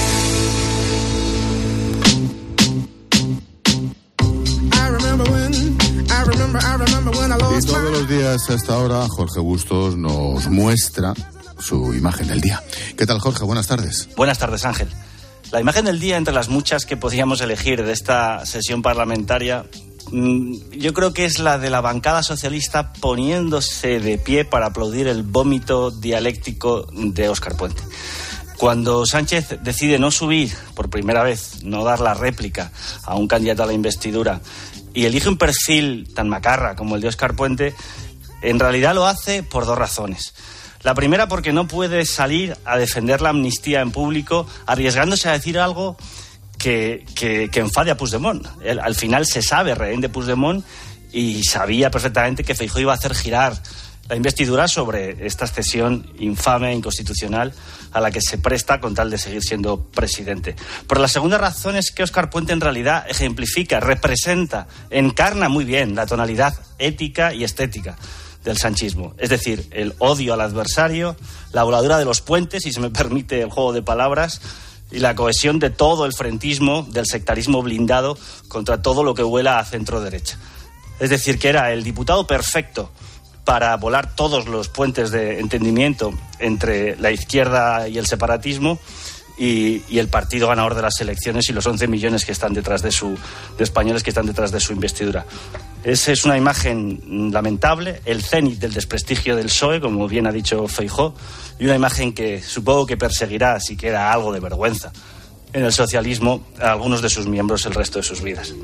Y todos los días hasta ahora Jorge Bustos nos muestra su imagen del día. ¿Qué tal, Jorge? Buenas tardes. Buenas tardes, Ángel. La imagen del día, entre las muchas que podíamos elegir de esta sesión parlamentaria, yo creo que es la de la bancada socialista poniéndose de pie para aplaudir el vómito dialéctico de Óscar Puente. Cuando Sánchez decide no subir por primera vez, no dar la réplica a un candidato a la investidura y elige un perfil tan macarra como el de Óscar Puente, en realidad lo hace por dos razones. La primera, porque no puede salir a defender la amnistía en público arriesgándose a decir algo que, que, que enfade a Puigdemont. Él, al final se sabe rehén de Puigdemont y sabía perfectamente que Feijóo iba a hacer girar la investidura sobre esta cesión infame e inconstitucional a la que se presta con tal de seguir siendo presidente. Pero la segunda razón es que Óscar Puente en realidad ejemplifica, representa, encarna muy bien la tonalidad ética y estética del sanchismo. Es decir, el odio al adversario, la voladura de los puentes, si se me permite el juego de palabras, y la cohesión de todo el frentismo, del sectarismo blindado contra todo lo que huela a centro derecha. Es decir, que era el diputado perfecto para volar todos los puentes de entendimiento entre la izquierda y el separatismo y, y el partido ganador de las elecciones y los once millones que están detrás de su de españoles que están detrás de su investidura. Esa es una imagen lamentable, el cénit del desprestigio del P S O E, como bien ha dicho Feijóo, y una imagen que supongo que perseguirá, si queda algo de vergüenza, en el socialismo a algunos de sus miembros el resto de sus vidas.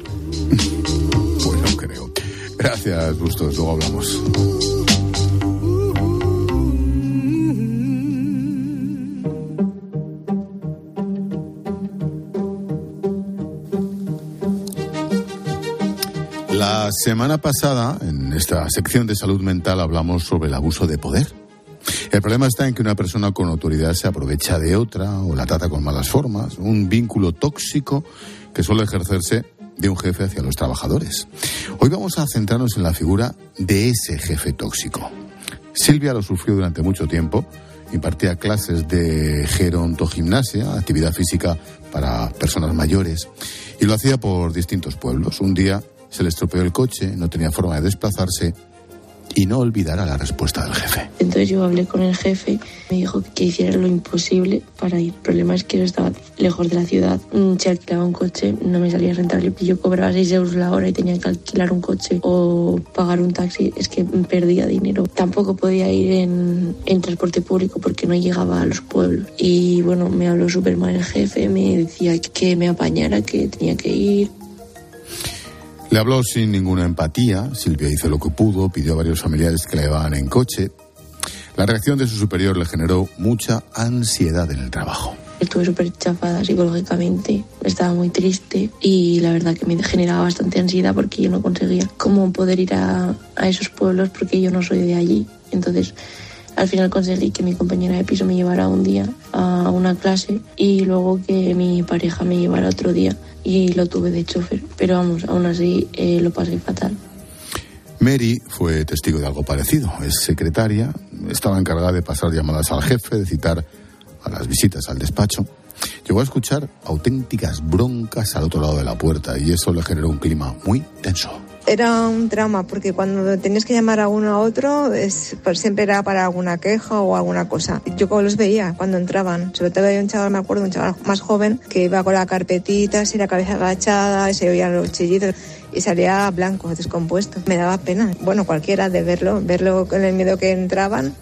Pues no creo. Gracias, Bustos. Luego hablamos. Las semana pasada, en esta sección de salud mental, hablamos sobre el abuso de poder. El problema está en que una persona con autoridad se aprovecha de otra o la trata con malas formas, un vínculo tóxico que suele ejercerse de un jefe hacia los trabajadores. Hoy vamos a centrarnos en la figura de ese jefe tóxico. Silvia lo sufrió durante mucho tiempo, impartía clases de gerontogimnasia, actividad física para personas mayores, y lo hacía por distintos pueblos. Un día se le estropeó el coche, no tenía forma de desplazarse y no olvidará la respuesta del jefe. Entonces yo hablé con el jefe, me dijo que hiciera lo imposible para ir. El problema es que yo estaba lejos de la ciudad, si alquilaba un coche no me salía rentable. Yo cobraba seis euros la hora y tenía que alquilar un coche o pagar un taxi, es que perdía dinero. Tampoco podía ir en, en transporte público porque no llegaba a los pueblos. Y bueno, me habló súper mal el jefe, me decía que me apañara, que tenía que ir. Le habló sin ninguna empatía. Silvia hizo lo que pudo, pidió a varios familiares que la llevaban en coche. La reacción de su superior le generó mucha ansiedad en el trabajo. Estuve súper chafada psicológicamente, estaba muy triste y la verdad que me generaba bastante ansiedad porque yo no conseguía cómo poder ir a, a esos pueblos porque yo no soy de allí. Entonces, al final conseguí que mi compañera de piso me llevara un día a una clase y luego que mi pareja me llevara otro día. Y lo tuve de chofer, pero vamos, aún así eh, lo pasé fatal. Mary fue testigo de algo parecido. Es secretaria, estaba encargada de pasar llamadas al jefe, de citar a las visitas al despacho. Llegó a escuchar auténticas broncas al otro lado de la puerta y eso le generó un clima muy tenso. Era un drama porque cuando tenías que llamar a uno a otro es, pues siempre era para alguna queja o alguna cosa. Yo como los veía cuando entraban, sobre todo había un chaval, me acuerdo, un chaval más joven que iba con la carpetita, así la cabeza agachada, y se oían los chillidos y salía blanco, descompuesto. Me daba pena, bueno, cualquiera de verlo, verlo con el miedo que entraban.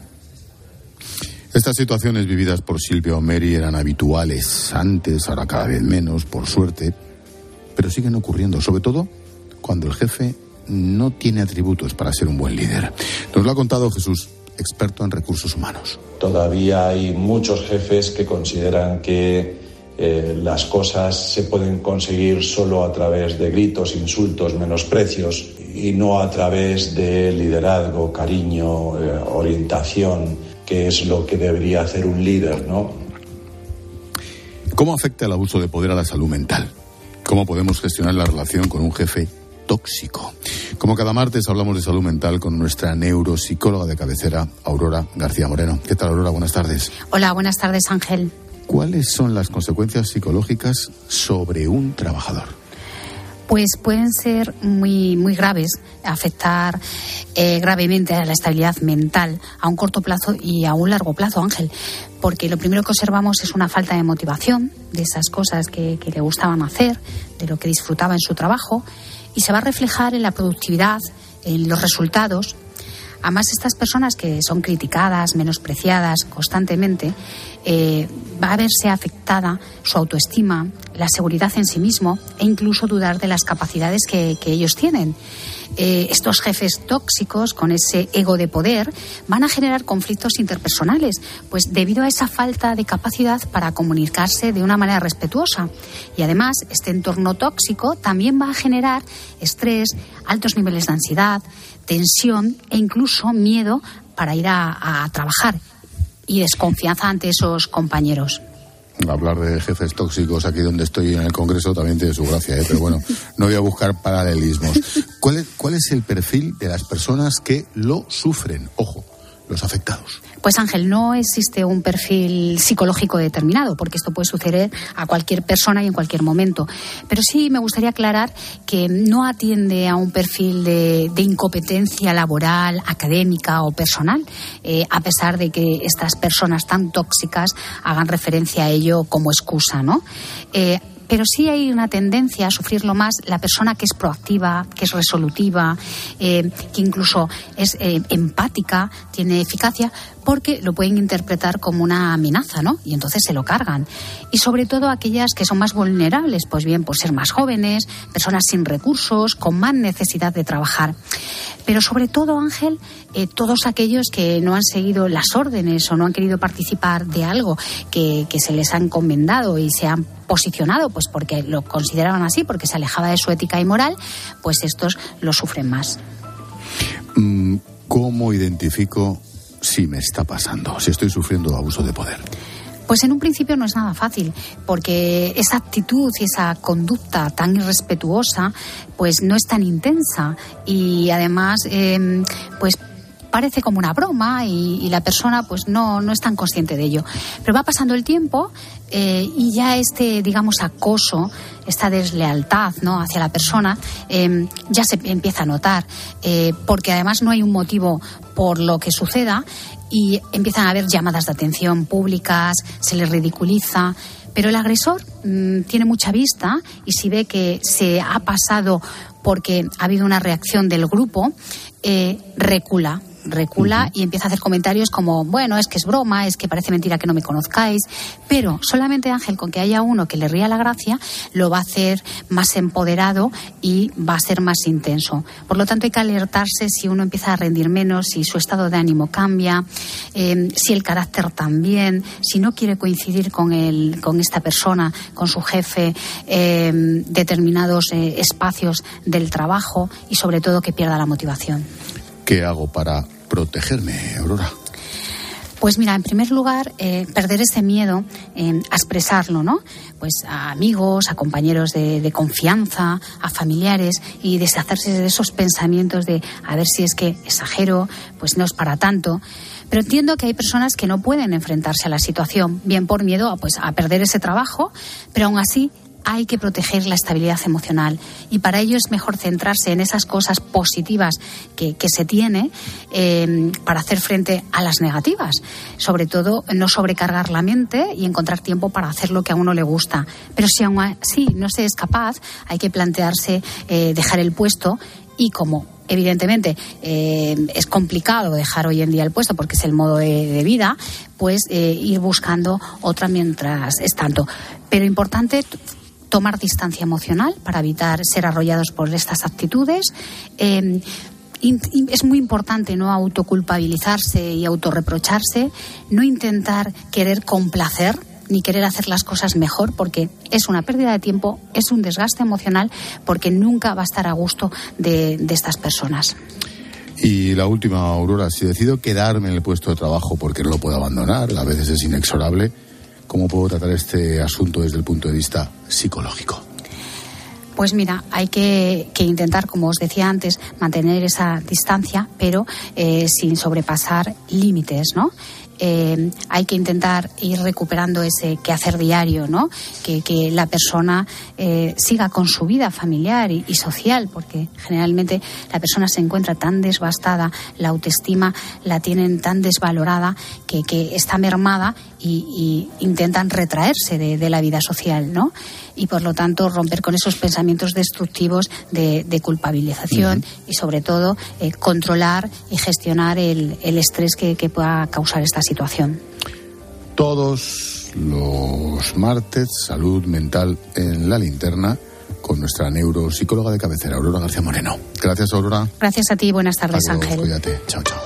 Estas situaciones vividas por Silvia o Mary eran habituales antes, ahora cada vez menos, por suerte, pero siguen ocurriendo, sobre todo cuando el jefe no tiene atributos para ser un buen líder. Nos lo ha contado Jesús, experto en recursos humanos. Todavía hay muchos jefes que consideran que eh, las cosas se pueden conseguir solo a través de gritos, insultos, menosprecios y no a través de liderazgo, cariño, eh, orientación, que es lo que debería hacer un líder, ¿no? ¿Cómo afecta el abuso de poder a la salud mental? ¿Cómo podemos gestionar la relación con un jefe tóxico? Como cada martes hablamos de salud mental con nuestra neuropsicóloga de cabecera, Aurora García Moreno. ¿Qué tal, Aurora? Buenas tardes. Hola, buenas tardes, Ángel. ¿Cuáles son las consecuencias psicológicas sobre un trabajador? Pues pueden ser muy, muy graves, afectar eh, gravemente a la estabilidad mental a un corto plazo y a un largo plazo, Ángel, porque lo primero que observamos es una falta de motivación de esas cosas que, que le gustaban hacer, de lo que disfrutaba en su trabajo, y se va a reflejar en la productividad, en los resultados. Además, estas personas que son criticadas, menospreciadas constantemente, eh, va a verse afectada su autoestima, la seguridad en sí mismo e incluso dudar de las capacidades que, que ellos tienen. Eh, estos jefes tóxicos con ese ego de poder van a generar conflictos interpersonales, pues debido a esa falta de capacidad para comunicarse de una manera respetuosa. Y además, este entorno tóxico también va a generar estrés, altos niveles de ansiedad, tensión e incluso miedo para ir a, a trabajar y desconfianza ante esos compañeros. Hablar de jefes tóxicos aquí donde estoy en el Congreso también tiene su gracia, ¿eh? Pero bueno, no voy a buscar paralelismos. ¿Cuál es, cuál es el perfil de las personas que lo sufren? Ojo, los afectados. Pues Ángel, no existe un perfil psicológico determinado, porque esto puede suceder a cualquier persona y en cualquier momento. Pero sí me gustaría aclarar que no atiende a un perfil de, de incompetencia laboral, académica o personal, eh, a pesar de que estas personas tan tóxicas hagan referencia a ello como excusa, ¿no? Eh, Pero sí hay una tendencia a sufrirlo más la persona que es proactiva, que es resolutiva, eh, que incluso es eh, empática, tiene eficacia, porque lo pueden interpretar como una amenaza, ¿no? Y entonces se lo cargan. Y sobre todo aquellas que son más vulnerables, pues bien, por ser más jóvenes, personas sin recursos, con más necesidad de trabajar. Pero sobre todo, Ángel, eh, todos aquellos que no han seguido las órdenes o no han querido participar de algo que, que se les ha encomendado y se han posicionado, pues porque lo consideraban así, porque se alejaba de su ética y moral, pues estos lo sufren más. ¿Cómo identifico si me está pasando, si estoy sufriendo abuso de poder? Pues en un principio no es nada fácil, porque esa actitud y esa conducta tan irrespetuosa, pues no es tan intensa y además, eh, pues parece como una broma y, y la persona pues no, no es tan consciente de ello. Pero va pasando el tiempo eh, y ya este, digamos, acoso, esta deslealtad, ¿no?, hacia la persona, eh, ya se empieza a notar, eh, porque además no hay un motivo por lo que suceda y empiezan a haber llamadas de atención públicas, se les ridiculiza. Pero el agresor mmm, tiene mucha vista y si ve que se ha pasado porque ha habido una reacción del grupo, eh, recula. recula uh-huh. y empieza a hacer comentarios como, bueno, es que es broma, es que parece mentira que no me conozcáis, pero solamente, Ángel, con que haya uno que le ría la gracia, lo va a hacer más empoderado y va a ser más intenso. Por lo tanto, hay que alertarse si uno empieza a rendir menos, si su estado de ánimo cambia, eh, si el carácter también, si no quiere coincidir con el, con esta persona, con su jefe, eh, determinados eh, espacios del trabajo y sobre todo que pierda la motivación. ¿Qué hago para protegerme, Aurora? Pues mira, en primer lugar, eh, perder ese miedo eh, a expresarlo, ¿no? Pues a amigos, a compañeros de, de confianza, a familiares y deshacerse de esos pensamientos de a ver si es que exagero, pues no es para tanto. Pero entiendo que hay personas que no pueden enfrentarse a la situación, bien por miedo a, pues, a perder ese trabajo, pero aún así hay que proteger la estabilidad emocional y para ello es mejor centrarse en esas cosas positivas que, que se tiene eh, para hacer frente a las negativas. Sobre todo, no sobrecargar la mente y encontrar tiempo para hacer lo que a uno le gusta. Pero si aún así no se es capaz, hay que plantearse eh, dejar el puesto y como evidentemente eh, es complicado dejar hoy en día el puesto porque es el modo de, de vida, pues eh, ir buscando otra mientras es tanto. Pero importante tomar distancia emocional para evitar ser arrollados por estas actitudes. Eh, es muy importante no autoculpabilizarse y autorreprocharse, no intentar querer complacer ni querer hacer las cosas mejor porque es una pérdida de tiempo, es un desgaste emocional porque nunca va a estar a gusto de, de estas personas. Y la última, Aurora, si decido quedarme en el puesto de trabajo porque no lo puedo abandonar, a veces es inexorable, ¿cómo puedo tratar este asunto desde el punto de vista psicológico? Pues mira, hay que, que intentar, como os decía antes, mantener esa distancia, pero eh, sin sobrepasar límites, ¿no? Eh, hay que intentar ir recuperando ese quehacer diario, ¿no? Que, que la persona eh, siga con su vida familiar y, y social, porque generalmente la persona se encuentra tan devastada, la autoestima la tienen tan desvalorada que, que está mermada y, y intentan retraerse de, de la vida social, ¿no? Y por lo tanto romper con esos pensamientos destructivos de, de culpabilización uh-huh. y sobre todo eh, controlar y gestionar el, el estrés que, que pueda causar esta situación. Todos los martes, salud mental en la linterna con nuestra neuropsicóloga de cabecera, Aurora García Moreno. Gracias, Aurora. Gracias a ti, buenas tardes, Adiós, Ángel. Cuídate, chao, chao.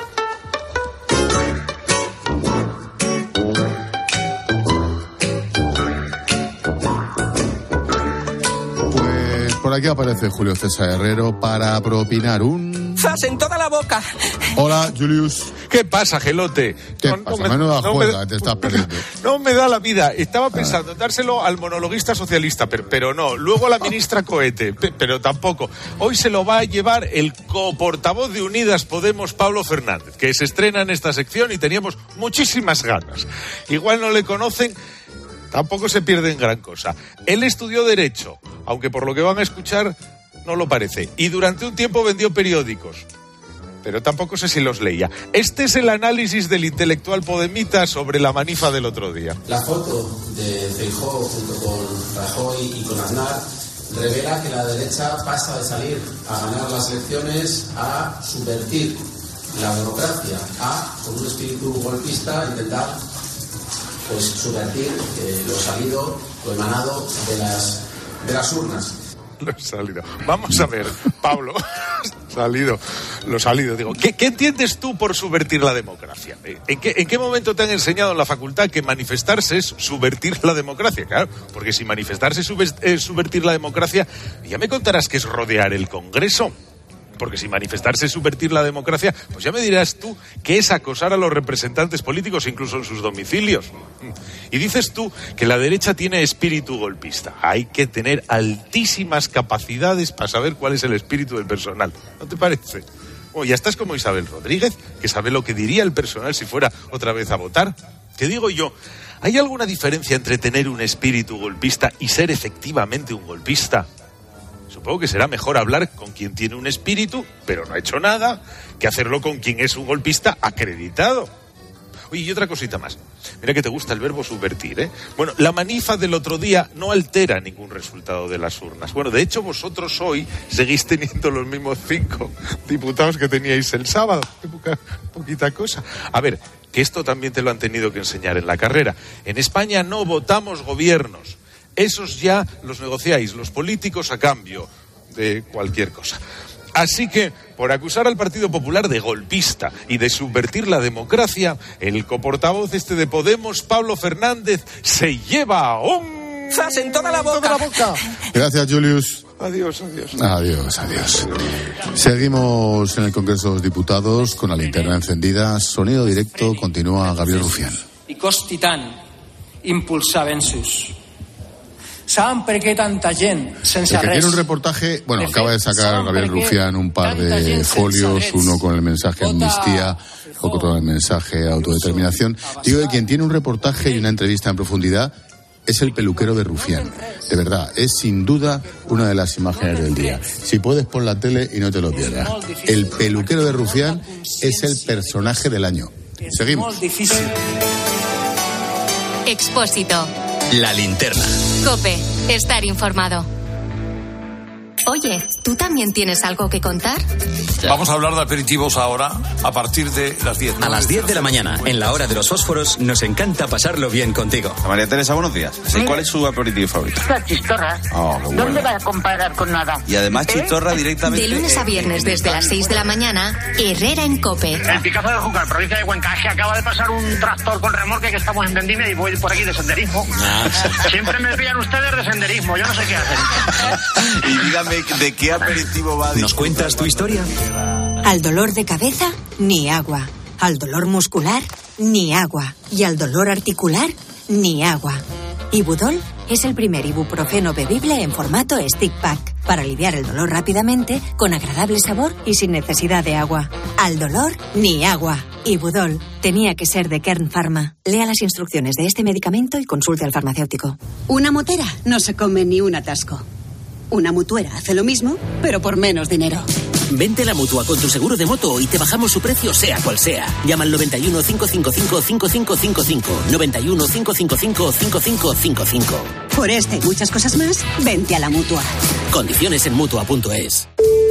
Por aquí aparece Julio César Herrero para propinar un... ¡Zas en toda la boca! Hola, Julius. ¿Qué pasa, Gelote? ¿Qué no, pasa? No me, Menuda no juega, me, te estás perdiendo. No me da la vida. Estaba pensando en dárselo al monologuista socialista, pero, pero no. Luego a la ministra Cohete, pero tampoco. Hoy se lo va a llevar el coportavoz de Unidas Podemos, Pablo Fernández, que se estrena en esta sección y teníamos muchísimas ganas. Igual no le conocen... Tampoco se pierde en gran cosa. Él estudió Derecho, aunque por lo que van a escuchar no lo parece. Y durante un tiempo vendió periódicos, pero tampoco sé si los leía. Este es el análisis del intelectual podemita sobre la manifa del otro día. La foto de Feijóo junto con Rajoy y con Aznar revela que la derecha pasa de salir a ganar las elecciones a subvertir la democracia, a, con un espíritu golpista, intentar pues subvertir eh, lo salido, lo emanado de las, de las urnas. Lo salido. Vamos a ver, Pablo, salido. lo salido. Digo, ¿qué, ¿qué entiendes tú por subvertir la democracia? ¿En qué, ¿En qué momento te han enseñado en la facultad que manifestarse es subvertir la democracia? Claro, porque si manifestarse es subvertir la democracia, ya me contarás que es rodear el Congreso. Porque si manifestarse es subvertir la democracia, pues ya me dirás tú que es acosar a los representantes políticos incluso en sus domicilios. Y dices tú que la derecha tiene espíritu golpista. Hay que tener altísimas capacidades para saber cuál es el espíritu del personal. ¿No te parece? Oh, ya estás como Isabel Rodríguez, que sabe lo que diría el personal si fuera otra vez a votar. Te digo yo, ¿hay alguna diferencia entre tener un espíritu golpista y ser efectivamente un golpista? Supongo que será mejor hablar con quien tiene un espíritu, pero no ha hecho nada, que hacerlo con quien es un golpista acreditado. Oye, y otra cosita más. Mira que te gusta el verbo subvertir, ¿eh? Bueno, la manifa del otro día no altera ningún resultado de las urnas. Bueno, de hecho, vosotros hoy seguís teniendo los mismos cinco diputados que teníais el sábado. Qué poca, poquita cosa. A ver, que esto también te lo han tenido que enseñar en la carrera. En España no votamos gobiernos. Esos ya los negociáis los políticos a cambio de cualquier cosa. Así que, por acusar al Partido Popular de golpista y de subvertir la democracia, el coportavoz este de Podemos, Pablo Fernández, se lleva un... ¡Zas en toda la boca! Toda la boca. Gracias, Julius. Adiós, adiós. Adiós, adiós. Seguimos en el Congreso de los Diputados con la linterna encendida. Sonido directo, continúa Gabriel Rufián. I costi tant impulsar avenços. ¿Saben por qué tanta gente sense El que res? tiene un reportaje, bueno, acaba de sacar Gabriel Rufián un par de folios, uno con el mensaje amnistía, otro con el mensaje autodeterminación. Digo que quien tiene un reportaje y una entrevista en profundidad es el peluquero de Rufián. De verdad, es sin duda una de las imágenes del día. Si puedes, pon la tele y no te lo pierdas. El peluquero de Rufián es el personaje del año. Seguimos. Expósito. La linterna. COPE. Estar informado. Oye, ¿tú también tienes algo que contar? Vamos a hablar de aperitivos ahora, a partir de las diez. A las diez de la mañana, en la hora de los fósforos, nos encanta pasarlo bien contigo. María Teresa, buenos días. Sí, ¿cuál es su aperitivo favorito? Estas chistorras. Oh, bueno. ¿Dónde va a comparar con nada? Y además chistorra directamente... De lunes a viernes desde las seis de la mañana, Herrera en COPE. El Picazo de Júcar, provincia de Cuenca, que acaba de pasar un tractor con remolque que estamos en Vendimia y voy por aquí de senderismo. Siempre me pillan ustedes de senderismo, yo no sé qué hacen. Y dígame, ¿de qué aperitivo va? ¿Nos cuentas tu historia? Al dolor de cabeza, ni agua. Al dolor muscular, ni agua. Y al dolor articular, ni agua. Ibudol es el primer ibuprofeno bebible en formato stick pack para aliviar el dolor rápidamente, con agradable sabor y sin necesidad de agua. Al dolor, ni agua. Ibudol tenía que ser de Kern Pharma. Lea las instrucciones de este medicamento y consulte al farmacéutico. Una motera no se come ni un atasco. Una mutuera hace lo mismo, pero por menos dinero. Vente a la Mutua con tu seguro de moto y te bajamos su precio sea cual sea. Llama al noventa y uno, cinco cinco cinco, cinco cinco cinco cinco. noventa y uno, cinco cinco cinco, cinco cinco cinco cinco. Por esta y muchas cosas más, vente a la Mutua. Condiciones en Mutua punto es.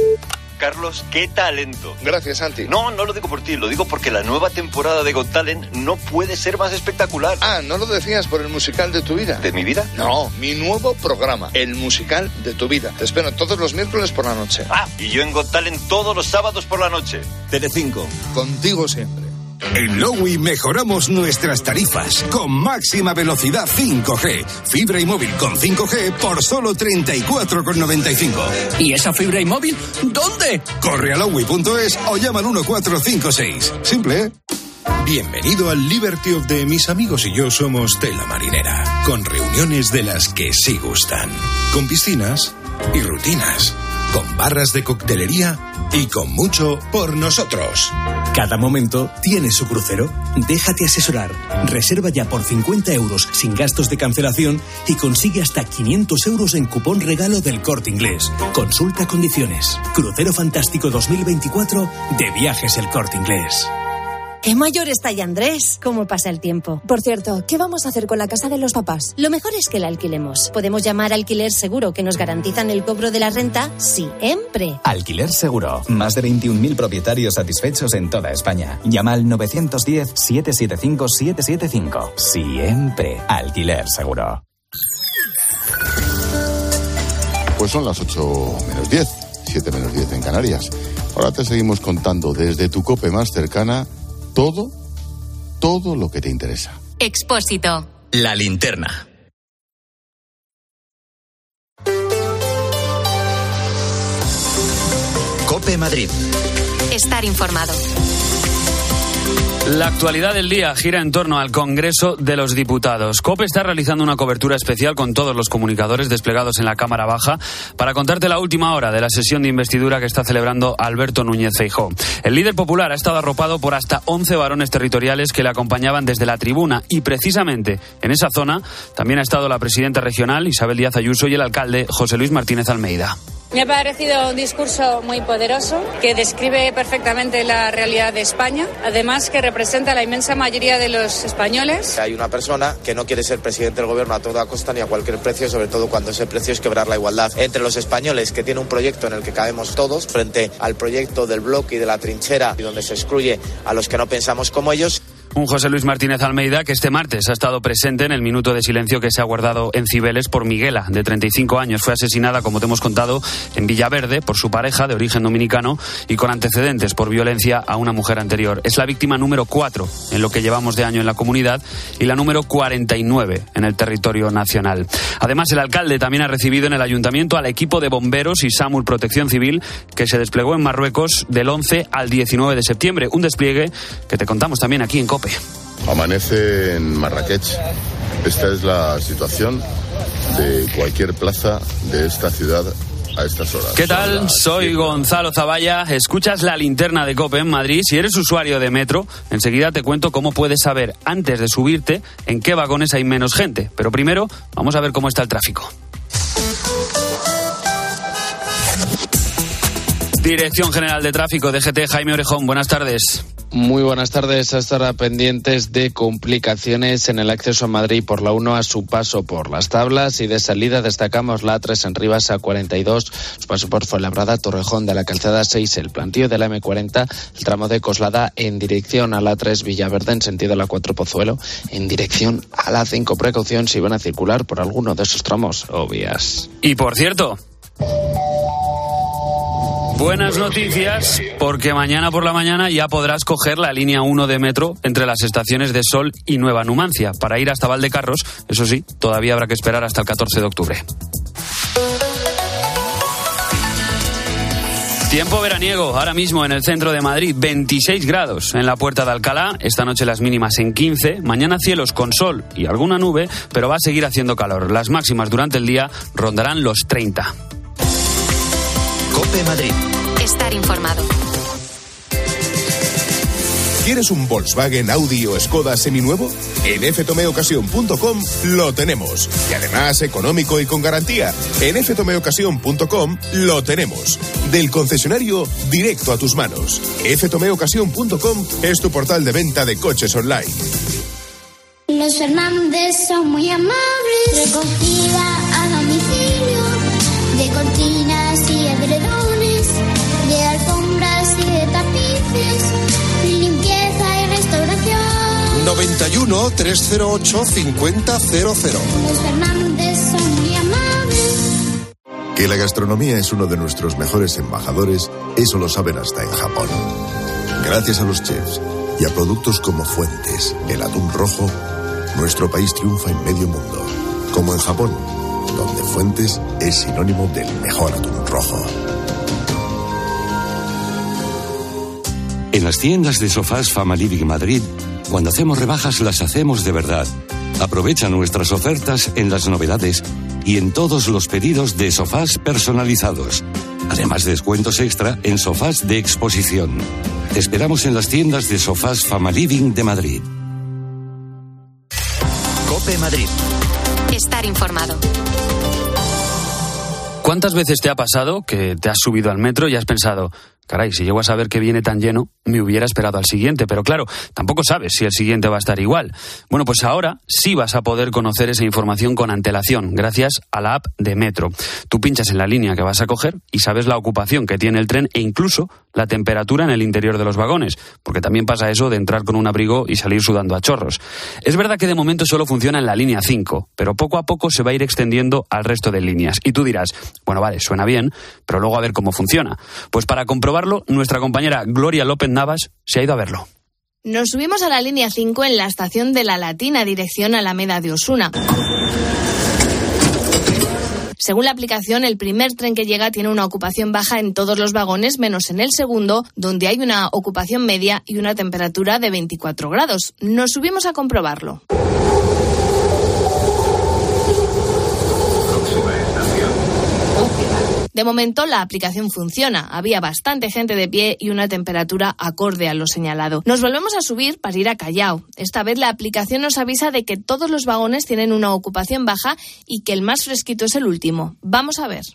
Carlos, qué talento. Gracias, Santi. No, no lo digo por ti, lo digo porque la nueva temporada de Got Talent no puede ser más espectacular. Ah, ¿no lo decías por el musical de tu vida? ¿De mi vida? No, mi nuevo programa, el musical de tu vida. Te espero todos los miércoles por la noche. Ah, y yo en Got Talent todos los sábados por la noche. Telecinco, contigo siempre. En Lowy mejoramos nuestras tarifas con máxima velocidad cinco G. Fibra y móvil con cinco G por solo treinta y cuatro con noventa y cinco. ¿Y esa fibra y móvil? ¿Dónde? Corre a lowy punto es o llama al uno cuatro cinco seis. Simple, ¿eh? Bienvenido al Liberty of the Mis amigos y yo somos Tela Marinera, con reuniones de las que sí gustan, con piscinas y rutinas, con barras de coctelería y con mucho por nosotros. Cada momento tiene su crucero. Déjate asesorar. Reserva ya por cincuenta euros sin gastos de cancelación y consigue hasta quinientos euros en cupón regalo del Corte Inglés. Consulta condiciones. Crucero Fantástico dos mil veinticuatro de Viajes El Corte Inglés. ¡Qué mayor está ya Andrés! ¿Cómo pasa el tiempo? Por cierto, ¿qué vamos a hacer con la casa de los papás? Lo mejor es que la alquilemos. Podemos llamar a Alquiler Seguro, que nos garantizan el cobro de la renta siempre. Alquiler Seguro. Más de veintiún mil propietarios satisfechos en toda España. Llama al nueve uno cero, siete siete cinco, siete siete cinco. Siempre. Alquiler Seguro. Pues son las ocho menos diez, siete menos diez en Canarias. Ahora te seguimos contando desde tu COPE más cercana todo, todo lo que te interesa. Expósito. La linterna. COPE Madrid. Estar informado. La actualidad del día gira en torno al Congreso de los Diputados. COPE está realizando una cobertura especial con todos los comunicadores desplegados en la Cámara Baja para contarte la última hora de la sesión de investidura que está celebrando Alberto Núñez Feijóo. El líder popular ha estado arropado por hasta once varones territoriales que le acompañaban desde la tribuna y precisamente en esa zona también ha estado la presidenta regional Isabel Díaz Ayuso y el alcalde José Luis Martínez Almeida. Me ha parecido un discurso muy poderoso que describe perfectamente la realidad de España, además que representa a la inmensa mayoría de los españoles. Hay una persona que no quiere ser presidente del gobierno a toda costa ni a cualquier precio, sobre todo cuando ese precio es quebrar la igualdad entre los españoles, que tiene un proyecto en el que cabemos todos, frente al proyecto del bloque y de la trinchera, y donde se excluye a los que no pensamos como ellos. Un José Luis Martínez Almeida que este martes ha estado presente en el minuto de silencio que se ha guardado en Cibeles por Miguela, de treinta y cinco años. Fue asesinada, como te hemos contado, en Villaverde por su pareja de origen dominicano y con antecedentes por violencia a una mujer anterior. Es la víctima número cuatro en lo que llevamos de año en la comunidad y la número cuarenta y nueve en el territorio nacional. Además, el alcalde también ha recibido en el ayuntamiento al equipo de bomberos y SAMUR Protección Civil que se desplegó en Marruecos del once al diecinueve de septiembre. Un despliegue que te contamos también aquí en COPE. Amanece en Marrakech. Esta es la situación de cualquier plaza de esta ciudad a estas horas. ¿Qué tal? Soy Gonzalo Zavalla. Escuchas la linterna de COPE en Madrid. Si eres usuario de metro, enseguida te cuento cómo puedes saber antes de subirte en qué vagones hay menos gente. Pero primero, vamos a ver cómo está el tráfico. Dirección General de Tráfico, D G T, Jaime Orejón. Buenas tardes. Muy buenas tardes. Estará pendientes de complicaciones en el acceso a Madrid por la uno a su paso por Las Tablas y de salida destacamos la A tres en Rivas a cuarenta y dos, su paso por Fuenlabrada, Torrejón de la Calzada seis, el plantío de la eme cuarenta, el tramo de Coslada en dirección a la A tres Villaverde en sentido a la cuatro Pozuelo, en dirección a la cinco. Precaución si van a circular por alguno de esos tramos o vías. Y por cierto, buenas noticias, porque mañana por la mañana ya podrás coger la línea uno de metro entre las estaciones de Sol y Nueva Numancia. Para ir hasta Valdecarros, eso sí, todavía habrá que esperar hasta el catorce de octubre. Tiempo veraniego, ahora mismo en el centro de Madrid, veintiséis grados en la Puerta de Alcalá, esta noche las mínimas en quince, mañana cielos con sol y alguna nube, pero va a seguir haciendo calor. Las máximas durante el día rondarán los treinta. COPE Madrid. Estar informado. ¿Quieres un Volkswagen, Audi o Skoda seminuevo? En f tome ocasión punto com lo tenemos. Y además económico y con garantía. En f tome ocasión punto com lo tenemos. Del concesionario directo a tus manos. f tome ocasión punto com es tu portal de venta de coches online. Los Fernández son muy amables. Recogida a domicilio de cortinas y edredones, de alfombras y de tapices, limpieza y restauración. noventa y uno, trescientos ocho, cincuenta cero cero. Los Fernández son muy amables. Que la gastronomía es uno de nuestros mejores embajadores, eso lo saben hasta en Japón. Gracias a los chefs y a productos como Fuentes, el atún rojo, nuestro país triunfa en medio mundo, como en Japón, donde Fuentes es sinónimo del mejor atún rojo. En las tiendas de sofás Fama Living Madrid, cuando hacemos rebajas las hacemos de verdad. Aprovecha nuestras ofertas en las novedades y en todos los pedidos de sofás personalizados. Además, descuentos extra en sofás de exposición. Te esperamos en las tiendas de sofás Fama Living de Madrid. COPE Madrid. Estar informado. ¿Cuántas veces te ha pasado que te has subido al metro y has pensado, caray, si llego a saber que viene tan lleno, me hubiera esperado al siguiente? Pero claro, tampoco sabes si el siguiente va a estar igual. Bueno, pues ahora sí vas a poder conocer esa información con antelación, gracias a la app de Metro. Tú pinchas en la línea que vas a coger y sabes la ocupación que tiene el tren e incluso la temperatura en el interior de los vagones, porque también pasa eso de entrar con un abrigo y salir sudando a chorros. Es verdad que de momento solo funciona en la línea cinco, pero poco a poco se va a ir extendiendo al resto de líneas. Y tú dirás, bueno, vale, suena bien, pero luego a ver cómo funciona. Pues para comprobarlo, nuestra compañera Gloria López Navas se ha ido a verlo. Nos subimos a la línea cinco en la estación de La Latina, dirección Alameda de Osuna. Según la aplicación, el primer tren que llega tiene una ocupación baja en todos los vagones, menos en el segundo, donde hay una ocupación media y una temperatura de veinticuatro grados. Nos subimos a comprobarlo. De momento, la aplicación funciona. Había bastante gente de pie y una temperatura acorde a lo señalado. Nos volvemos a subir para ir a Callao. Esta vez la aplicación nos avisa de que todos los vagones tienen una ocupación baja y que el más fresquito es el último. Vamos a ver.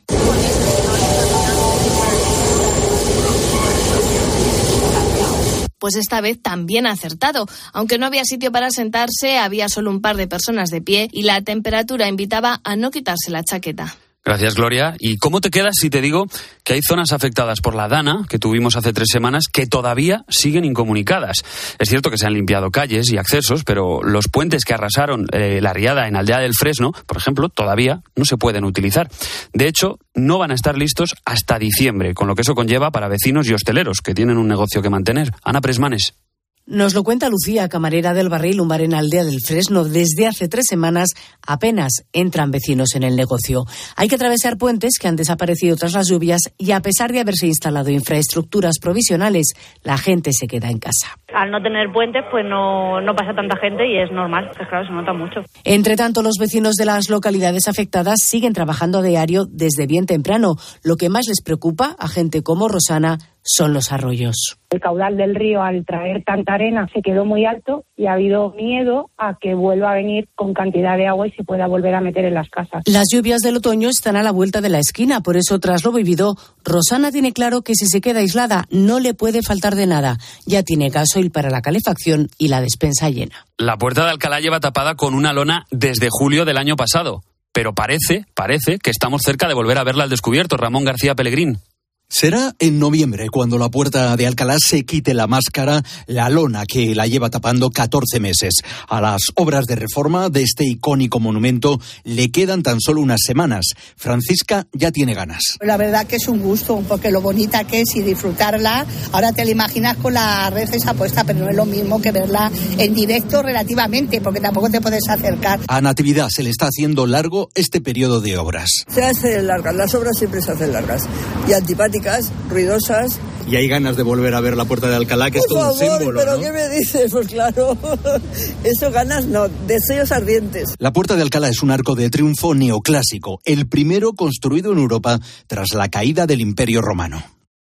Pues esta vez también ha acertado. Aunque no había sitio para sentarse, había solo un par de personas de pie y la temperatura invitaba a no quitarse la chaqueta. Gracias, Gloria. ¿Y cómo te quedas si te digo que hay zonas afectadas por la Dana, que tuvimos hace tres semanas, que todavía siguen incomunicadas? Es cierto que se han limpiado calles y accesos, pero los puentes que arrasaron eh, la riada en Aldea del Fresno, por ejemplo, todavía no se pueden utilizar. De hecho, no van a estar listos hasta diciembre, con lo que eso conlleva para vecinos y hosteleros que tienen un negocio que mantener. Ana Presmanes. Nos lo cuenta Lucía, camarera del Barril, un bar en Aldea del Fresno. Desde hace tres semanas apenas entran vecinos en el negocio. Hay que atravesar puentes que han desaparecido tras las lluvias y a pesar de haberse instalado infraestructuras provisionales, la gente se queda en casa. Al no tener puentes, pues no, no pasa tanta gente y es normal, pues claro, se nota mucho. Entre tanto, los vecinos de las localidades afectadas siguen trabajando a diario desde bien temprano. Lo que más les preocupa a gente como Rosana son los arroyos. El caudal del río, al traer tanta arena, se quedó muy alto y ha habido miedo a que vuelva a venir con cantidad de agua y se pueda volver a meter en las casas. Las lluvias del otoño están a la vuelta de la esquina, por eso, tras lo vivido, Rosana tiene claro que si se queda aislada no le puede faltar de nada. Ya tiene gasoil para la calefacción y la despensa llena. La puerta de Alcalá lleva tapada con una lona desde julio del año pasado, pero parece, parece que estamos cerca de volver a verla al descubierto. Ramón García Pellegrín. Será en noviembre cuando la puerta de Alcalá se quite la máscara, la lona que la lleva tapando catorce meses. A las obras de reforma de este icónico monumento le quedan tan solo unas semanas. Francisca ya tiene ganas. La verdad que es un gusto, porque lo bonita que es y disfrutarla. Ahora te la imaginas con la red esa puesta, pero no es lo mismo que verla en directo relativamente, porque tampoco te puedes acercar. A Natividad se le está haciendo largo este periodo de obras. Se hace largas, las obras siempre se hacen largas y antipáticas, ruidosas. Y hay ganas de volver a ver la puerta de Alcalá, que Por es todo favor, un símbolo, ¿pero ¿no? ¿Qué me dices? Pues claro, eso ganas no, deseos ardientes. La puerta de Alcalá es un arco de triunfo neoclásico, el primero construido en Europa tras la caída del Imperio Romano.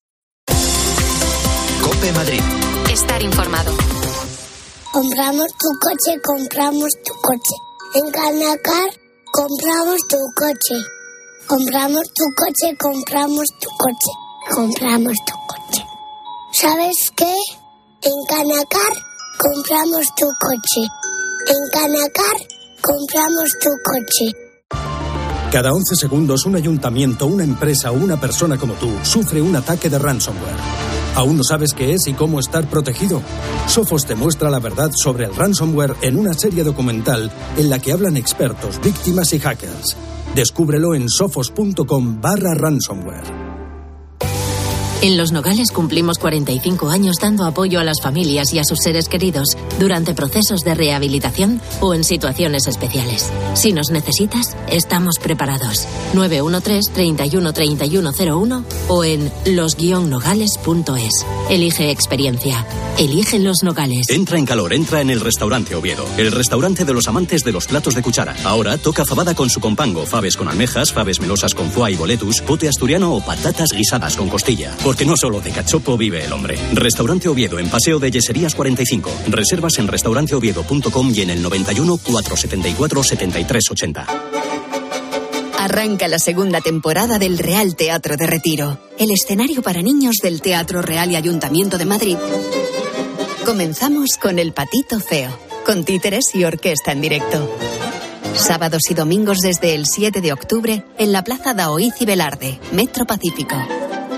COPE Madrid. Estar informado. Compramos tu coche, compramos tu coche. En Canacar compramos tu coche. Compramos tu coche, compramos tu coche, compramos tu coche. ¿Sabes qué? En Canacar compramos tu coche. En Canacar compramos tu coche. Cada once segundos un ayuntamiento, una empresa o una persona como tú sufre un ataque de ransomware. ¿Aún no sabes qué es y cómo estar protegido? Sophos te muestra la verdad sobre el ransomware en una serie documental en la que hablan expertos, víctimas y hackers. Descúbrelo en sophos.com barra ransomware. En Los Nogales cumplimos cuarenta y cinco años dando apoyo a las familias y a sus seres queridos durante procesos de rehabilitación o en situaciones especiales. Si nos necesitas, estamos preparados. nueve uno tres, treinta y uno, treinta y uno cero uno o en los guion nogales punto es. Elige experiencia. Elige Los Nogales. Entra en calor, entra en el Restaurante Oviedo. El restaurante de los amantes de los platos de cuchara. Ahora toca fabada con su compango, faves con almejas, faves melosas con foie y boletus, pote asturiano o patatas guisadas con costilla. Porque no solo de cachopo vive el hombre. Restaurante Oviedo en Paseo de Yeserías cuarenta y cinco. Reservas en restaurante oviedo punto com y en el noventa y uno, cuatrocientos setenta y cuatro, setenta y tres ochenta. Arranca la segunda temporada del Real Teatro de Retiro, el escenario para niños del Teatro Real y Ayuntamiento de Madrid. Comenzamos con El Patito Feo, con títeres y orquesta en directo. Sábados y domingos desde el siete de octubre en la Plaza Daoíz y Velarde, Metro Pacífico.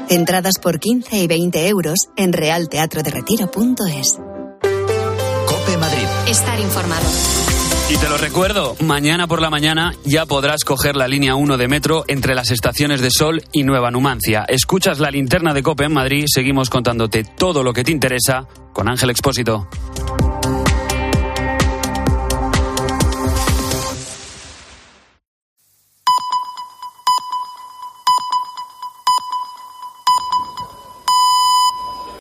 Entradas por quince y veinte euros en real teatro de retiro punto es. COPE Madrid. Estar informado. Y te lo recuerdo, mañana por la mañana ya podrás coger la línea uno de metro entre las estaciones de Sol y Nueva Numancia. Escuchas la linterna de COPE en Madrid, seguimos contándote todo lo que te interesa con Ángel Expósito.